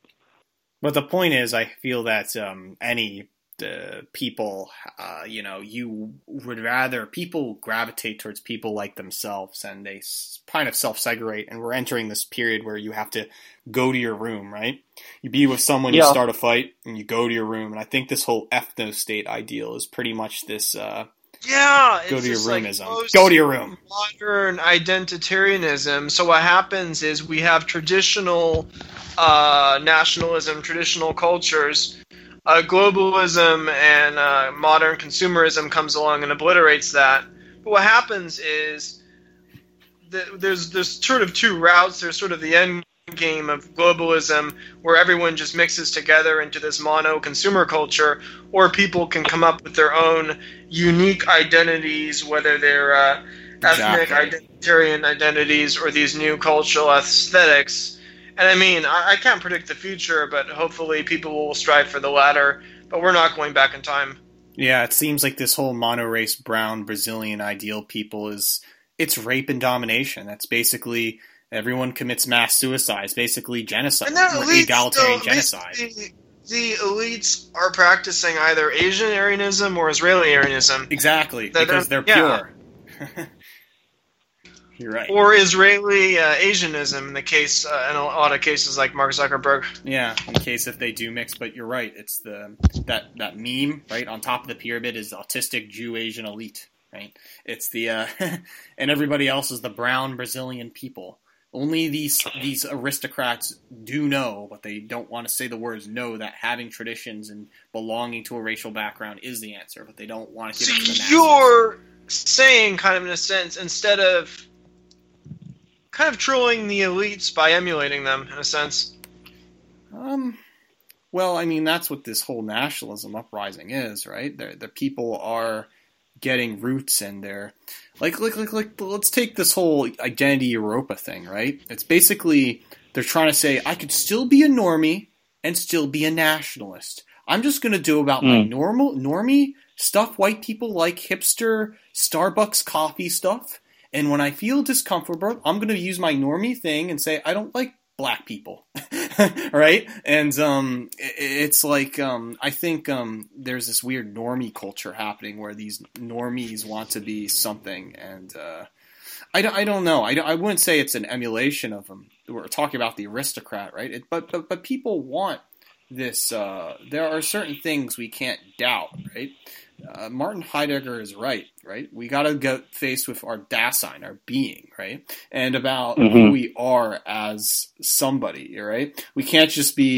But the point is, I feel that um, any uh, people, uh, you know, you would rather people gravitate towards people like themselves, and they s- kind of self-segregate. And we're entering this period where you have to go to your room, right? You be with someone, Yeah. you start a fight, and you go to your room. And I think this whole ethno-state ideal is pretty much this. Uh, Yeah, Go it's to your just roomism. Like Go to your room. Modern identitarianism. So what happens is we have traditional uh, nationalism, traditional cultures. Uh, globalism and uh, modern consumerism comes along and obliterates that. But what happens is th- there's there's sort of two routes. There's sort of the end game of globalism, where everyone just mixes together into this mono consumer culture, or people can come up with their own unique identities, whether they're uh, ethnic Exactly. identitarian identities or these new cultural aesthetics. And I mean, I, I can't predict the future, but hopefully people will strive for the latter. But we're not going back in time. Yeah, it seems like this whole mono-race brown Brazilian ideal people is, it's rape and domination. That's basically, everyone commits mass suicide. It's basically genocide, And then elites, egalitarian though, genocide. basically, the elites are practicing either Asian Aryanism or Israeli Aryanism. Exactly, That because they're they're- yeah. pure. You're right. Or Israeli uh, Asianism in the case, uh, in a lot of cases like Mark Zuckerberg. Yeah, in case if they do mix, but you're right. It's the that that meme right on top of the pyramid is autistic Jew Asian elite, right? It's the uh, and everybody else is the brown Brazilian people. Only these these aristocrats do know, but they don't want to say the words know, that having traditions and belonging to a racial background is the answer, but they don't want to So give it to the masses. you're saying, kind of in a sense, instead of kind of trolling the elites by emulating them, in a sense. Um, well, I mean, that's what this whole nationalism uprising is, right? The the people are getting roots, and they're like, like, like, like, let's take this whole identity Europa thing, right? It's basically they're trying to say I could still be a normie and still be a nationalist. I'm just going to do about my Mm. normal normie stuff white people like, hipster Starbucks coffee stuff. And when I feel discomfortable, I'm going to use my normie thing and say, I don't like black people. Right? And um, it, it's like, um, I think um, there's this weird normie culture happening where these normies want to be something. And uh, I, don't, I don't know. I, don't, I wouldn't say it's an emulation of them. We're talking about the aristocrat, right? It, but, but, but people want this. Uh, there are certain things we can't doubt, right? Uh, Martin Heidegger is right, right? We got to get faced with our Dasein, our being, right? And about Mhm. who we are as somebody, right? We can't just be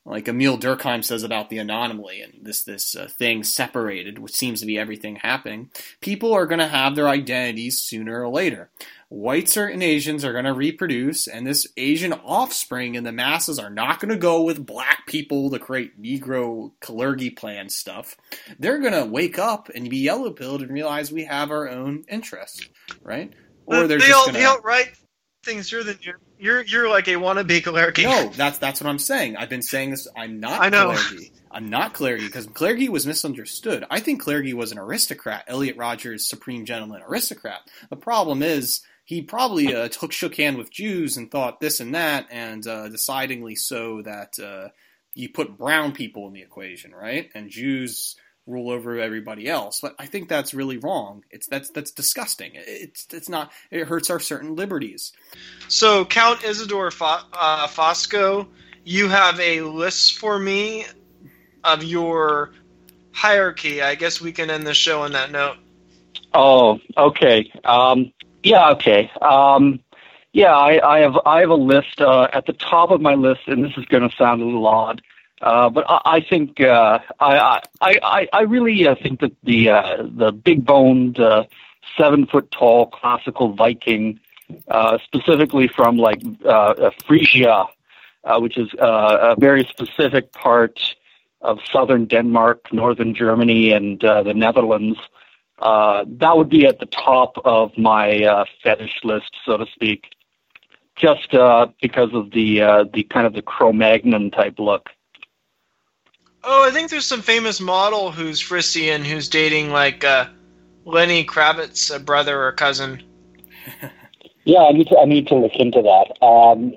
like Emil Durkheim says about the anomaly and this this uh, thing separated, which seems to be everything happening, people are going to have their identities sooner or later. Whites and Asians are going to reproduce, and this Asian offspring in the masses are not going to go with black people to create Negro Kalergi plan stuff. They're going to wake up and be yellow-pilled and realize we have our own interests, right? Or they're they just all, going they outright things you're the you're you're like a wannabe Kalergi. No, that's that's what I'm saying. I've been saying this. I'm not I know. Kalergi. I'm not Kalergi because Kalergi was misunderstood. I think Kalergi was an aristocrat, Elliot Rodgers, supreme gentleman aristocrat. The problem is he probably uh, took shook hand with Jews and thought this and that, and uh, decidingly so that uh, you put brown people in the equation, right? And Jews rule over everybody else. But I think that's really wrong. It's that's that's disgusting. It's it's not. It hurts our certain liberties. So Count Isidore Fo- uh, Fosco, you have a list for me of your hierarchy. I guess we can end the show on that note. Oh, okay. Um, yeah, okay. Um, yeah, I, I have I have a list uh, at the top of my list, and this is going to sound a little odd, uh, but I, I think uh, I, I I I really uh, think that the uh, the big boned, uh, seven foot tall classical Viking, uh, specifically from like uh, Frisia, uh, which is uh, a very specific part of southern Denmark, northern Germany, and uh, the Netherlands. Uh, that would be at the top of my uh, fetish list, so to speak, just uh, because of the uh, the kind of the Cro-Magnon type look. Oh, I think there's some famous model who's Frisian who's dating like uh, Lenny Kravitz's uh, brother or cousin. Yeah, I need to I need to look into that. Um,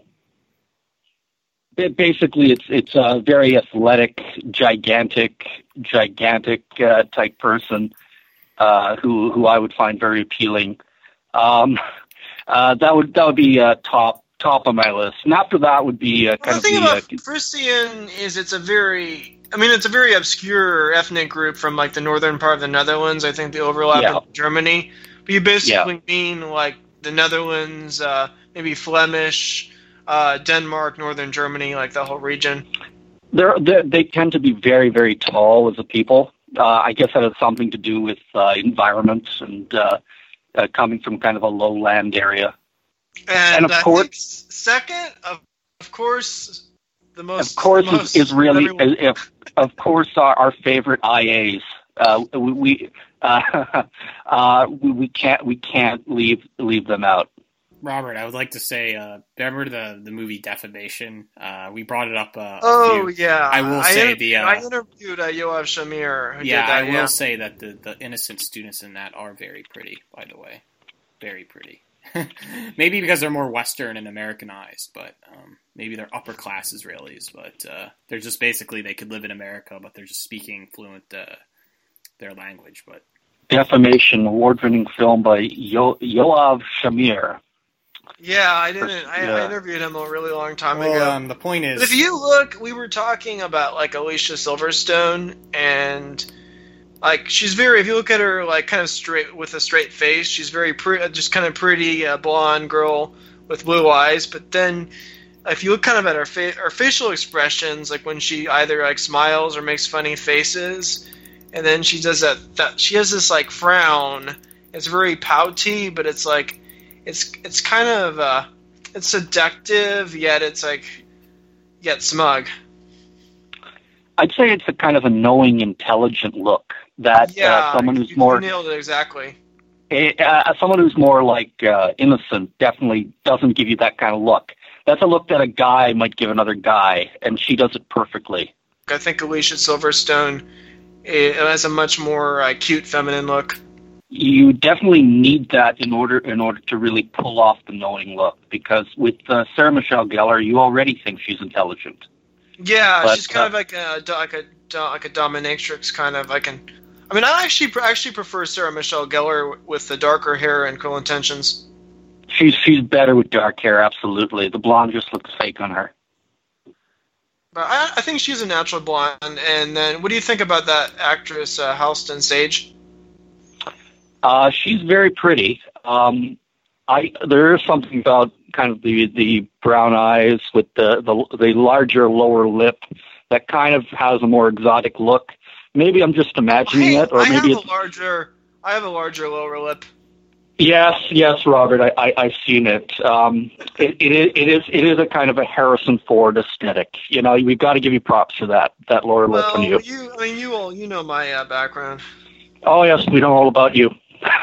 basically, it's it's a very athletic, gigantic, gigantic uh, type person. Uh, who who I would find very appealing. Um, uh, that would that would be uh, top top of my list, and after that would be uh, kind well, the of thing the, about uh, Frisian is it's a very I mean it's a very obscure ethnic group from like the northern part of the Netherlands. I think they overlap Yeah. in Germany, but you basically Yeah. mean like the Netherlands, uh, maybe Flemish, uh, Denmark, northern Germany, like the whole region. they're, they're they tend to be very very tall as a people. Uh, I guess that has something to do with uh, environment and uh, uh, coming from kind of a lowland area. And, And of I course- think second, of, of course, the most. Of course, the is, most is really everyone- if of course our, our favorite I As. Uh, we we, uh, uh, we we can't we can't leave leave them out. Robert, I would like to say, uh, remember the, the movie Defamation? Uh, we brought it up. Uh, a Oh few- yeah, I will say inter- the, uh, I interviewed uh, Yoav Shamir. Who yeah, did that, I will yeah. say that the, the innocent students in that are very pretty, by the way. Very pretty. Maybe because they're more Western and Americanized, but um, maybe they're upper class Israelis, but uh, they're just basically, they could live in America, but they're just speaking fluent uh, their language. But Defamation, award-winning film by Yo- Yoav Shamir. Yeah, I didn't. I, Yeah. I interviewed him a really long time well, ago. um, the point is, But if you look, we were talking about like Alicia Silverstone, and like she's very. If you look at her, like kind of straight with a straight face, she's very pretty, just kind of pretty uh, blonde girl with blue eyes. But then, if you look kind of at her fa- her facial expressions, like when she either like smiles or makes funny faces, and then she does that. That she has this like frown. It's very pouty, but it's like. It's it's kind of uh, it's seductive, yet it's like yet smug. I'd say it's a kind of a knowing, intelligent look that Yeah, uh, someone who's you, more you nailed it exactly. uh, someone who's more like uh, innocent definitely doesn't give you that kind of look. That's a look that a guy might give another guy, and she does it perfectly. I think Alicia Silverstone eh, has a much more uh, cute, feminine look. You definitely need that in order in order to really pull off the knowing look, because with uh, Sarah Michelle Gellar, you already think she's intelligent. Yeah, But, she's kind uh, of like a do- like a do- like a dominatrix kind of. I can, I mean, I actually I actually prefer Sarah Michelle Gellar with the darker hair and Cruel Intentions. She's she's better with dark hair, absolutely. The blonde just looks fake on her. But I, I think she's a natural blonde. And then, what do you think about that actress uh, Halston Sage? Uh, she's very pretty. Um, I there is something about kind of the, the brown eyes with the, the the larger lower lip that kind of has a more exotic look. Maybe I'm just imagining I, it, or I maybe have it's a larger. I have a larger lower lip. yes, yes, Robert. I, I I've seen it. Um, it, it is it is it is a kind of a Harrison Ford aesthetic. You know, we've got to give you props for that that lower lip Well, on you. you. I mean, you all. You know my uh, background. Oh yes, we know all about you.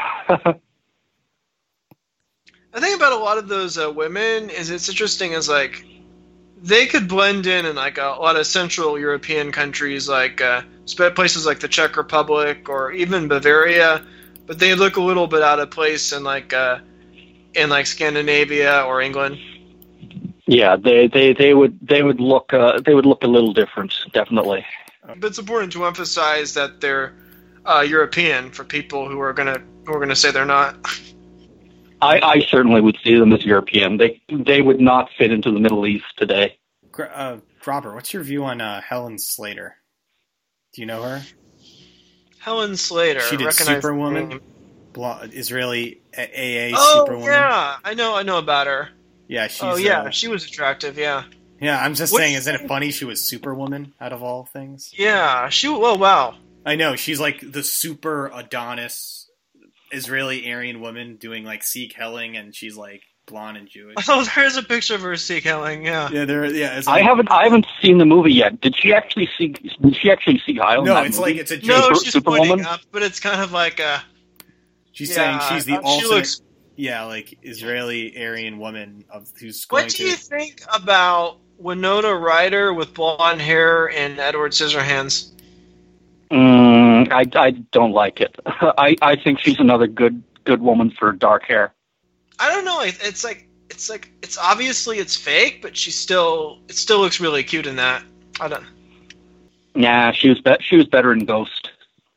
I think about a lot of those uh, women is it's interesting is like they could blend in in like a, a lot of Central European countries, like uh, places like the Czech Republic or even Bavaria, but they look a little bit out of place in like uh, in like Scandinavia or England. Yeah, they, they, they would they would look uh, they would look a little different, definitely. But it's important to emphasize that they're uh, European for people who are gonna who are gonna say they're not. I, I certainly would see them as European. They they would not fit into the Middle East today. Uh, Robert, what's your view on uh, Helen Slater? Do you know her? Helen Slater. She did recognize Superwoman, Bl- Israeli A A Oh Superwoman. yeah, I know. I know about her. Yeah, she's. Oh yeah, uh, she was attractive. Yeah. yeah. I'm just What's- saying, isn't it funny? She was Superwoman out of all things. Yeah, she. Oh wow. I know she's like the super Adonis Israeli Aryan woman doing like Sikh Helling, and she's like blonde and Jewish. Oh, there's a picture of her Sikh Helling. Yeah. Yeah, there. Yeah, it's I like, haven't I haven't seen the movie yet. Did she actually see? Did she actually see Kyle? in No, that it's movie? like it's a joke. No, Super- she's Superwoman? pointing up, but it's kind of like a. She's yeah, saying she's the uh, she alternate. looks- Yeah, like Israeli Aryan woman of who's going What do to. you think about Winona Ryder with blonde hair and Edward Scissorhands? Mm, I, I don't like it. I, I think she's another good good woman for dark hair. I don't know. it- It's like it's like it's obviously it's fake, but she still it still looks really cute in that. I don't. Nah, she was be- she was better in Ghost.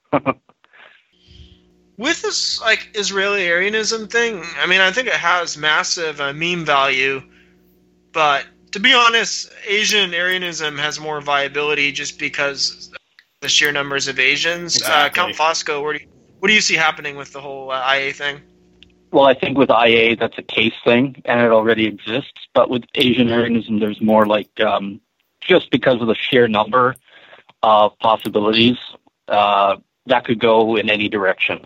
With this like Israeli Aryanism thing, I mean, I think it has massive uh, meme value, but to be honest, Asian Aryanism has more viability just because of the sheer numbers of Asians. Exactly. Uh, Count Fosco, where do you, what do you see happening with the whole uh, I A thing? Well, I think with I A that's a case thing, and it already exists. But with Asian Aryanism, there's more like um, just because of the sheer number of possibilities, uh, that could go in any direction.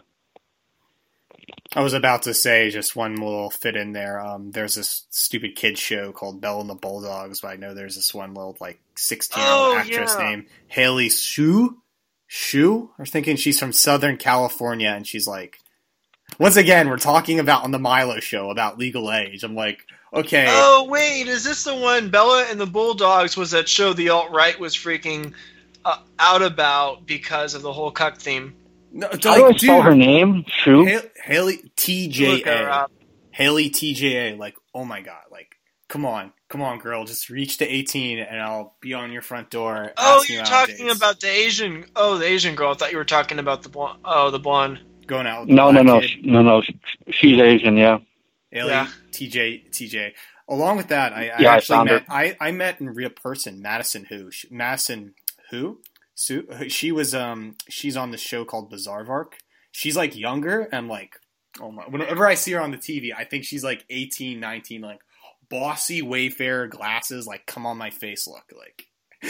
I was about to say just one little fit in there. Um, there's this stupid kids show called Belle and the Bulldogs, but I know there's this one little like sixteen year old Oh, actress yeah. named Haley Shu. Shu? I was thinking she's from Southern California, and she's like, once again, we're talking about on the Milo show about legal age. I'm like, okay. Oh wait, is this the one Bella and the Bulldogs was that show the alt right was freaking uh, out about because of the whole cuck theme? No, How do I like, spell dude, her name? Shu? Ha- Haley T J Look her A. up. Haley T J A. Like, oh my god, like, come on, come on, girl, just reach to eighteen, and I'll be on your front door. Oh, asking you're you out on talking dates. about the Asian. Oh, the Asian girl. I thought you were talking about the blonde. Oh, the blonde. going out. With No, the no, black no, kid. sh- no, no. sh- She's Asian, yeah. Haley Yeah. T J T J. Along with that, I, I Yeah, I actually found met. her. I, I met in real person Madison who She- Madison who Sue. She was um she's on this show called Bizarrevark. She's like younger. And I'm like, oh my! Whenever I see her on the T V, I think she's like eighteen, nineteen, like bossy Wayfarer glasses. Like, come on my face, look like.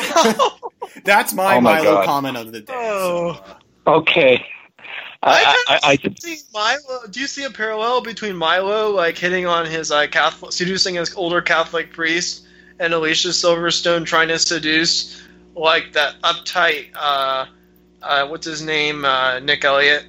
That's my Oh my Milo God. comment of the day. Oh. So, uh, Okay. I, I, I, I could, see Milo. Do you see a parallel between Milo like hitting on his uh, Catholic, seducing his older Catholic priest, and Alicia Silverstone trying to seduce like that uptight, uh, uh, what's his name, uh, Nick Elliott?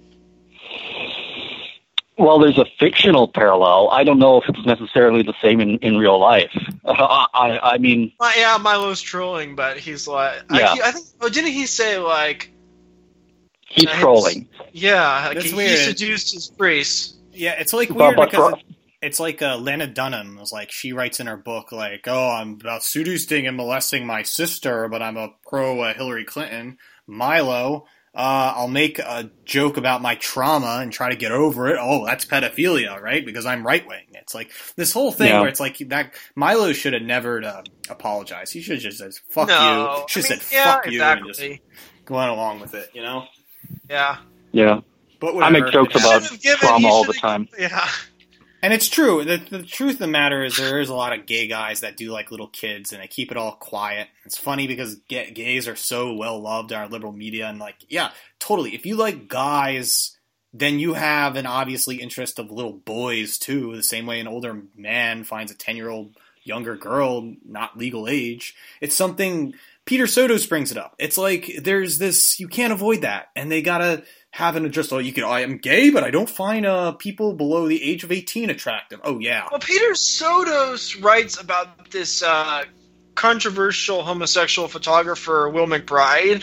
well, there's a fictional parallel. I don't know if it's necessarily the same in, in real life. Uh, I, I mean, Uh, yeah, Milo's trolling, but he's like, Yeah. I, I think. Oh, didn't he say like, he's Nice. trolling. yeah, like That's he, he weird. seduced his priest? yeah, it's like But- weird but because for- it, it's like uh, Lana Dunham was like she writes in her book like, oh, I'm about seducing and molesting my sister, but I'm a pro uh, Hillary Clinton. Milo, uh, I'll make a joke about my trauma and try to get over it. Oh, that's pedophilia, right? Because I'm right wing. It's like this whole thing Yeah. where it's like that. Milo should have never uh, apologized. He should have just said "fuck No, you." Should I have mean, said yeah, "fuck you" and just exactly. gone along with it, you know. Yeah. Yeah. But I make whatever. jokes It's- about Should've given- trauma he all the should've- time. Yeah. And it's true. The, the truth of the matter is there is a lot of gay guys that do like little kids, and they keep it all quiet. It's funny because gay, gays are so well loved in our liberal media, and like, yeah, totally. If you like guys, then you have an obviously interest of little boys too, the same way an older man finds a ten-year-old younger girl, not legal age. It's something, Peter Sotos brings it up. It's like, there's this, you can't avoid that, and they gotta have an address. Oh, you can, I am gay, but I don't find uh, people below the age of eighteen attractive. Oh, yeah. Well, Peter Sotos writes about this uh, controversial homosexual photographer, Will McBride,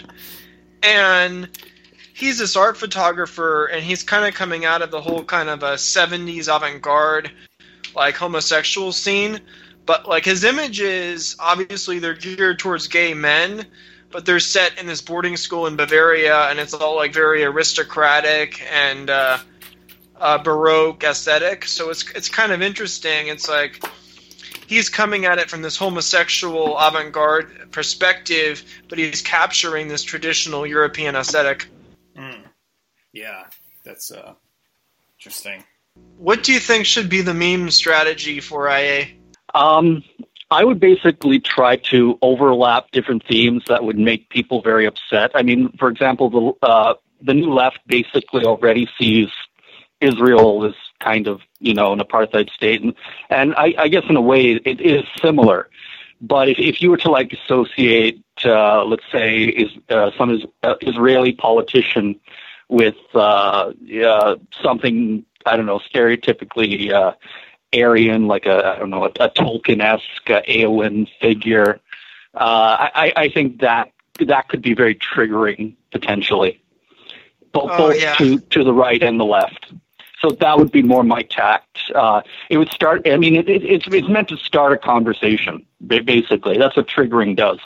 and he's this art photographer, and he's kind of coming out of the whole kind of a seventies avant-garde, like, homosexual scene, but, like, his images, obviously, they're geared towards gay men, but they're set in this boarding school in Bavaria, and it's all like very aristocratic and uh, uh, Baroque aesthetic. So it's it's kind of interesting. It's like he's coming at it from this homosexual avant-garde perspective, but he's capturing this traditional European aesthetic. Mm. Yeah, that's uh, interesting. What do you think should be the meme strategy for I A? Um. I would basically try to overlap different themes that would make people very upset. I mean, for example, the uh, the New Left basically already sees Israel as kind of, you know, an apartheid state, and and I, I guess in a way it is similar. But if, if you were to like associate, uh, let's say, is uh, some is, uh, Israeli politician with uh, uh, something, I don't know, stereotypically Uh, Aryan, like a, I don't know, a, a Tolkien-esque uh, Eowyn figure. Uh, I, I think that that could be very triggering potentially, both, oh, both yeah. to, to the right and the left. So that would be more my tact. Uh, it would start. I mean, it, it, it's it's meant to start a conversation. Basically, that's what triggering does.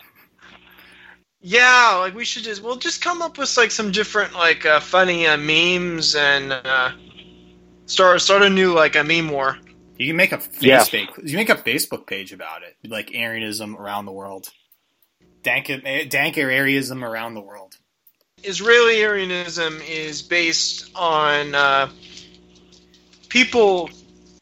Yeah, like we should just we'll just come up with like some different like uh, funny uh, memes and uh, start start a new like a meme war. You can make a Yes. Facebook. You make a Facebook page about it, like Aryanism around the world. Dank, dank Aryanism around the world. Israeli Aryanism is based on uh, people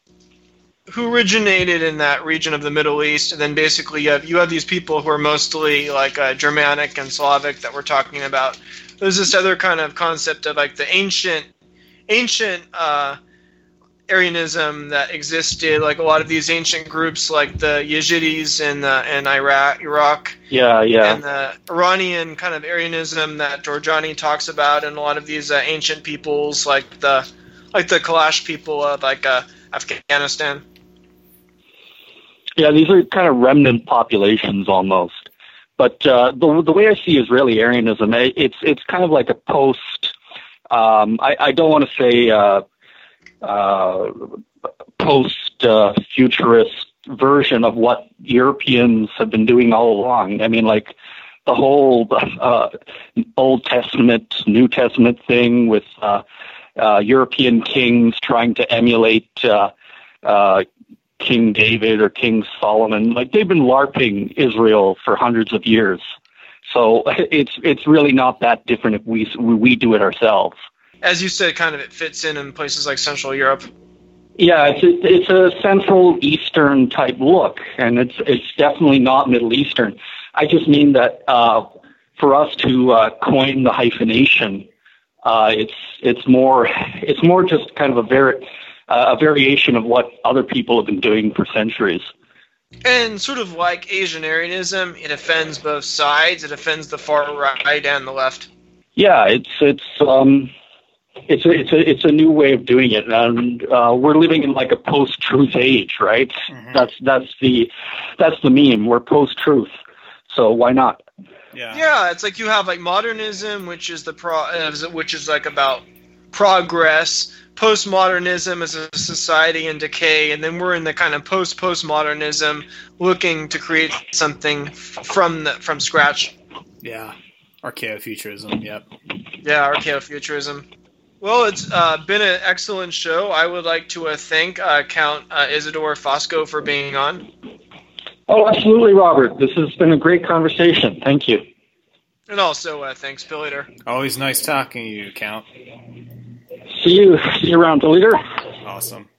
who originated in that region of the Middle East, and then basically you have you have these people who are mostly like uh, Germanic and Slavic that we're talking about. There's this other kind of concept of like the ancient ancient. Uh, Aryanism that existed, like a lot of these ancient groups, like the Yazidis in the, in Iraq, Iraq, Yeah, yeah. and the Iranian kind of Aryanism that Giorgiani talks about, and a lot of these uh, ancient peoples, like the like the Kalash people of like uh, Afghanistan. Yeah, these are kind of remnant populations almost. But uh, the the way I see Israeli Aryanism, it's it's kind of like a post. Um, I, I don't want to say. Uh, uh, post-futurist uh, version of what Europeans have been doing all along. I mean, like the whole uh, Old Testament, New Testament thing with uh, uh, European kings trying to emulate uh, uh, King David or King Solomon. Like they've been LARPing Israel for hundreds of years. So it's it's really not that different if we we do it ourselves. As you said, kind of it fits in in places like Central Europe. Yeah, it's a, it's a Central Eastern type look, and it's it's definitely not Middle Eastern. I just mean that uh, for us to uh, coin the hyphenation, uh, it's it's more it's more just kind of a vari- uh, a variation of what other people have been doing for centuries. And sort of like Asian Aryanism, it offends both sides. It offends the far right and the left. Yeah, it's it's um. It's a, it's a it's a new way of doing it, and uh, we're living in like a post-truth age, right? Mm-hmm. That's that's the that's the meme. We're post-truth, so why not? Yeah, yeah. It's like you have like modernism, which is the pro, which is like about progress. Postmodernism is a society in decay, and then we're in the kind of post-postmodernism, looking to create something from the from scratch. Yeah, archaeofuturism. Yep. Yeah, archaeofuturism. Well, it's uh, been an excellent show. I would like to uh, thank uh, Count uh, Isidore Fosco for being on. Oh, absolutely, Robert. This has been a great conversation. Thank you. And also, uh, thanks, Billiter. Always nice talking to you, Count. See you. See you around, Billiter. Awesome.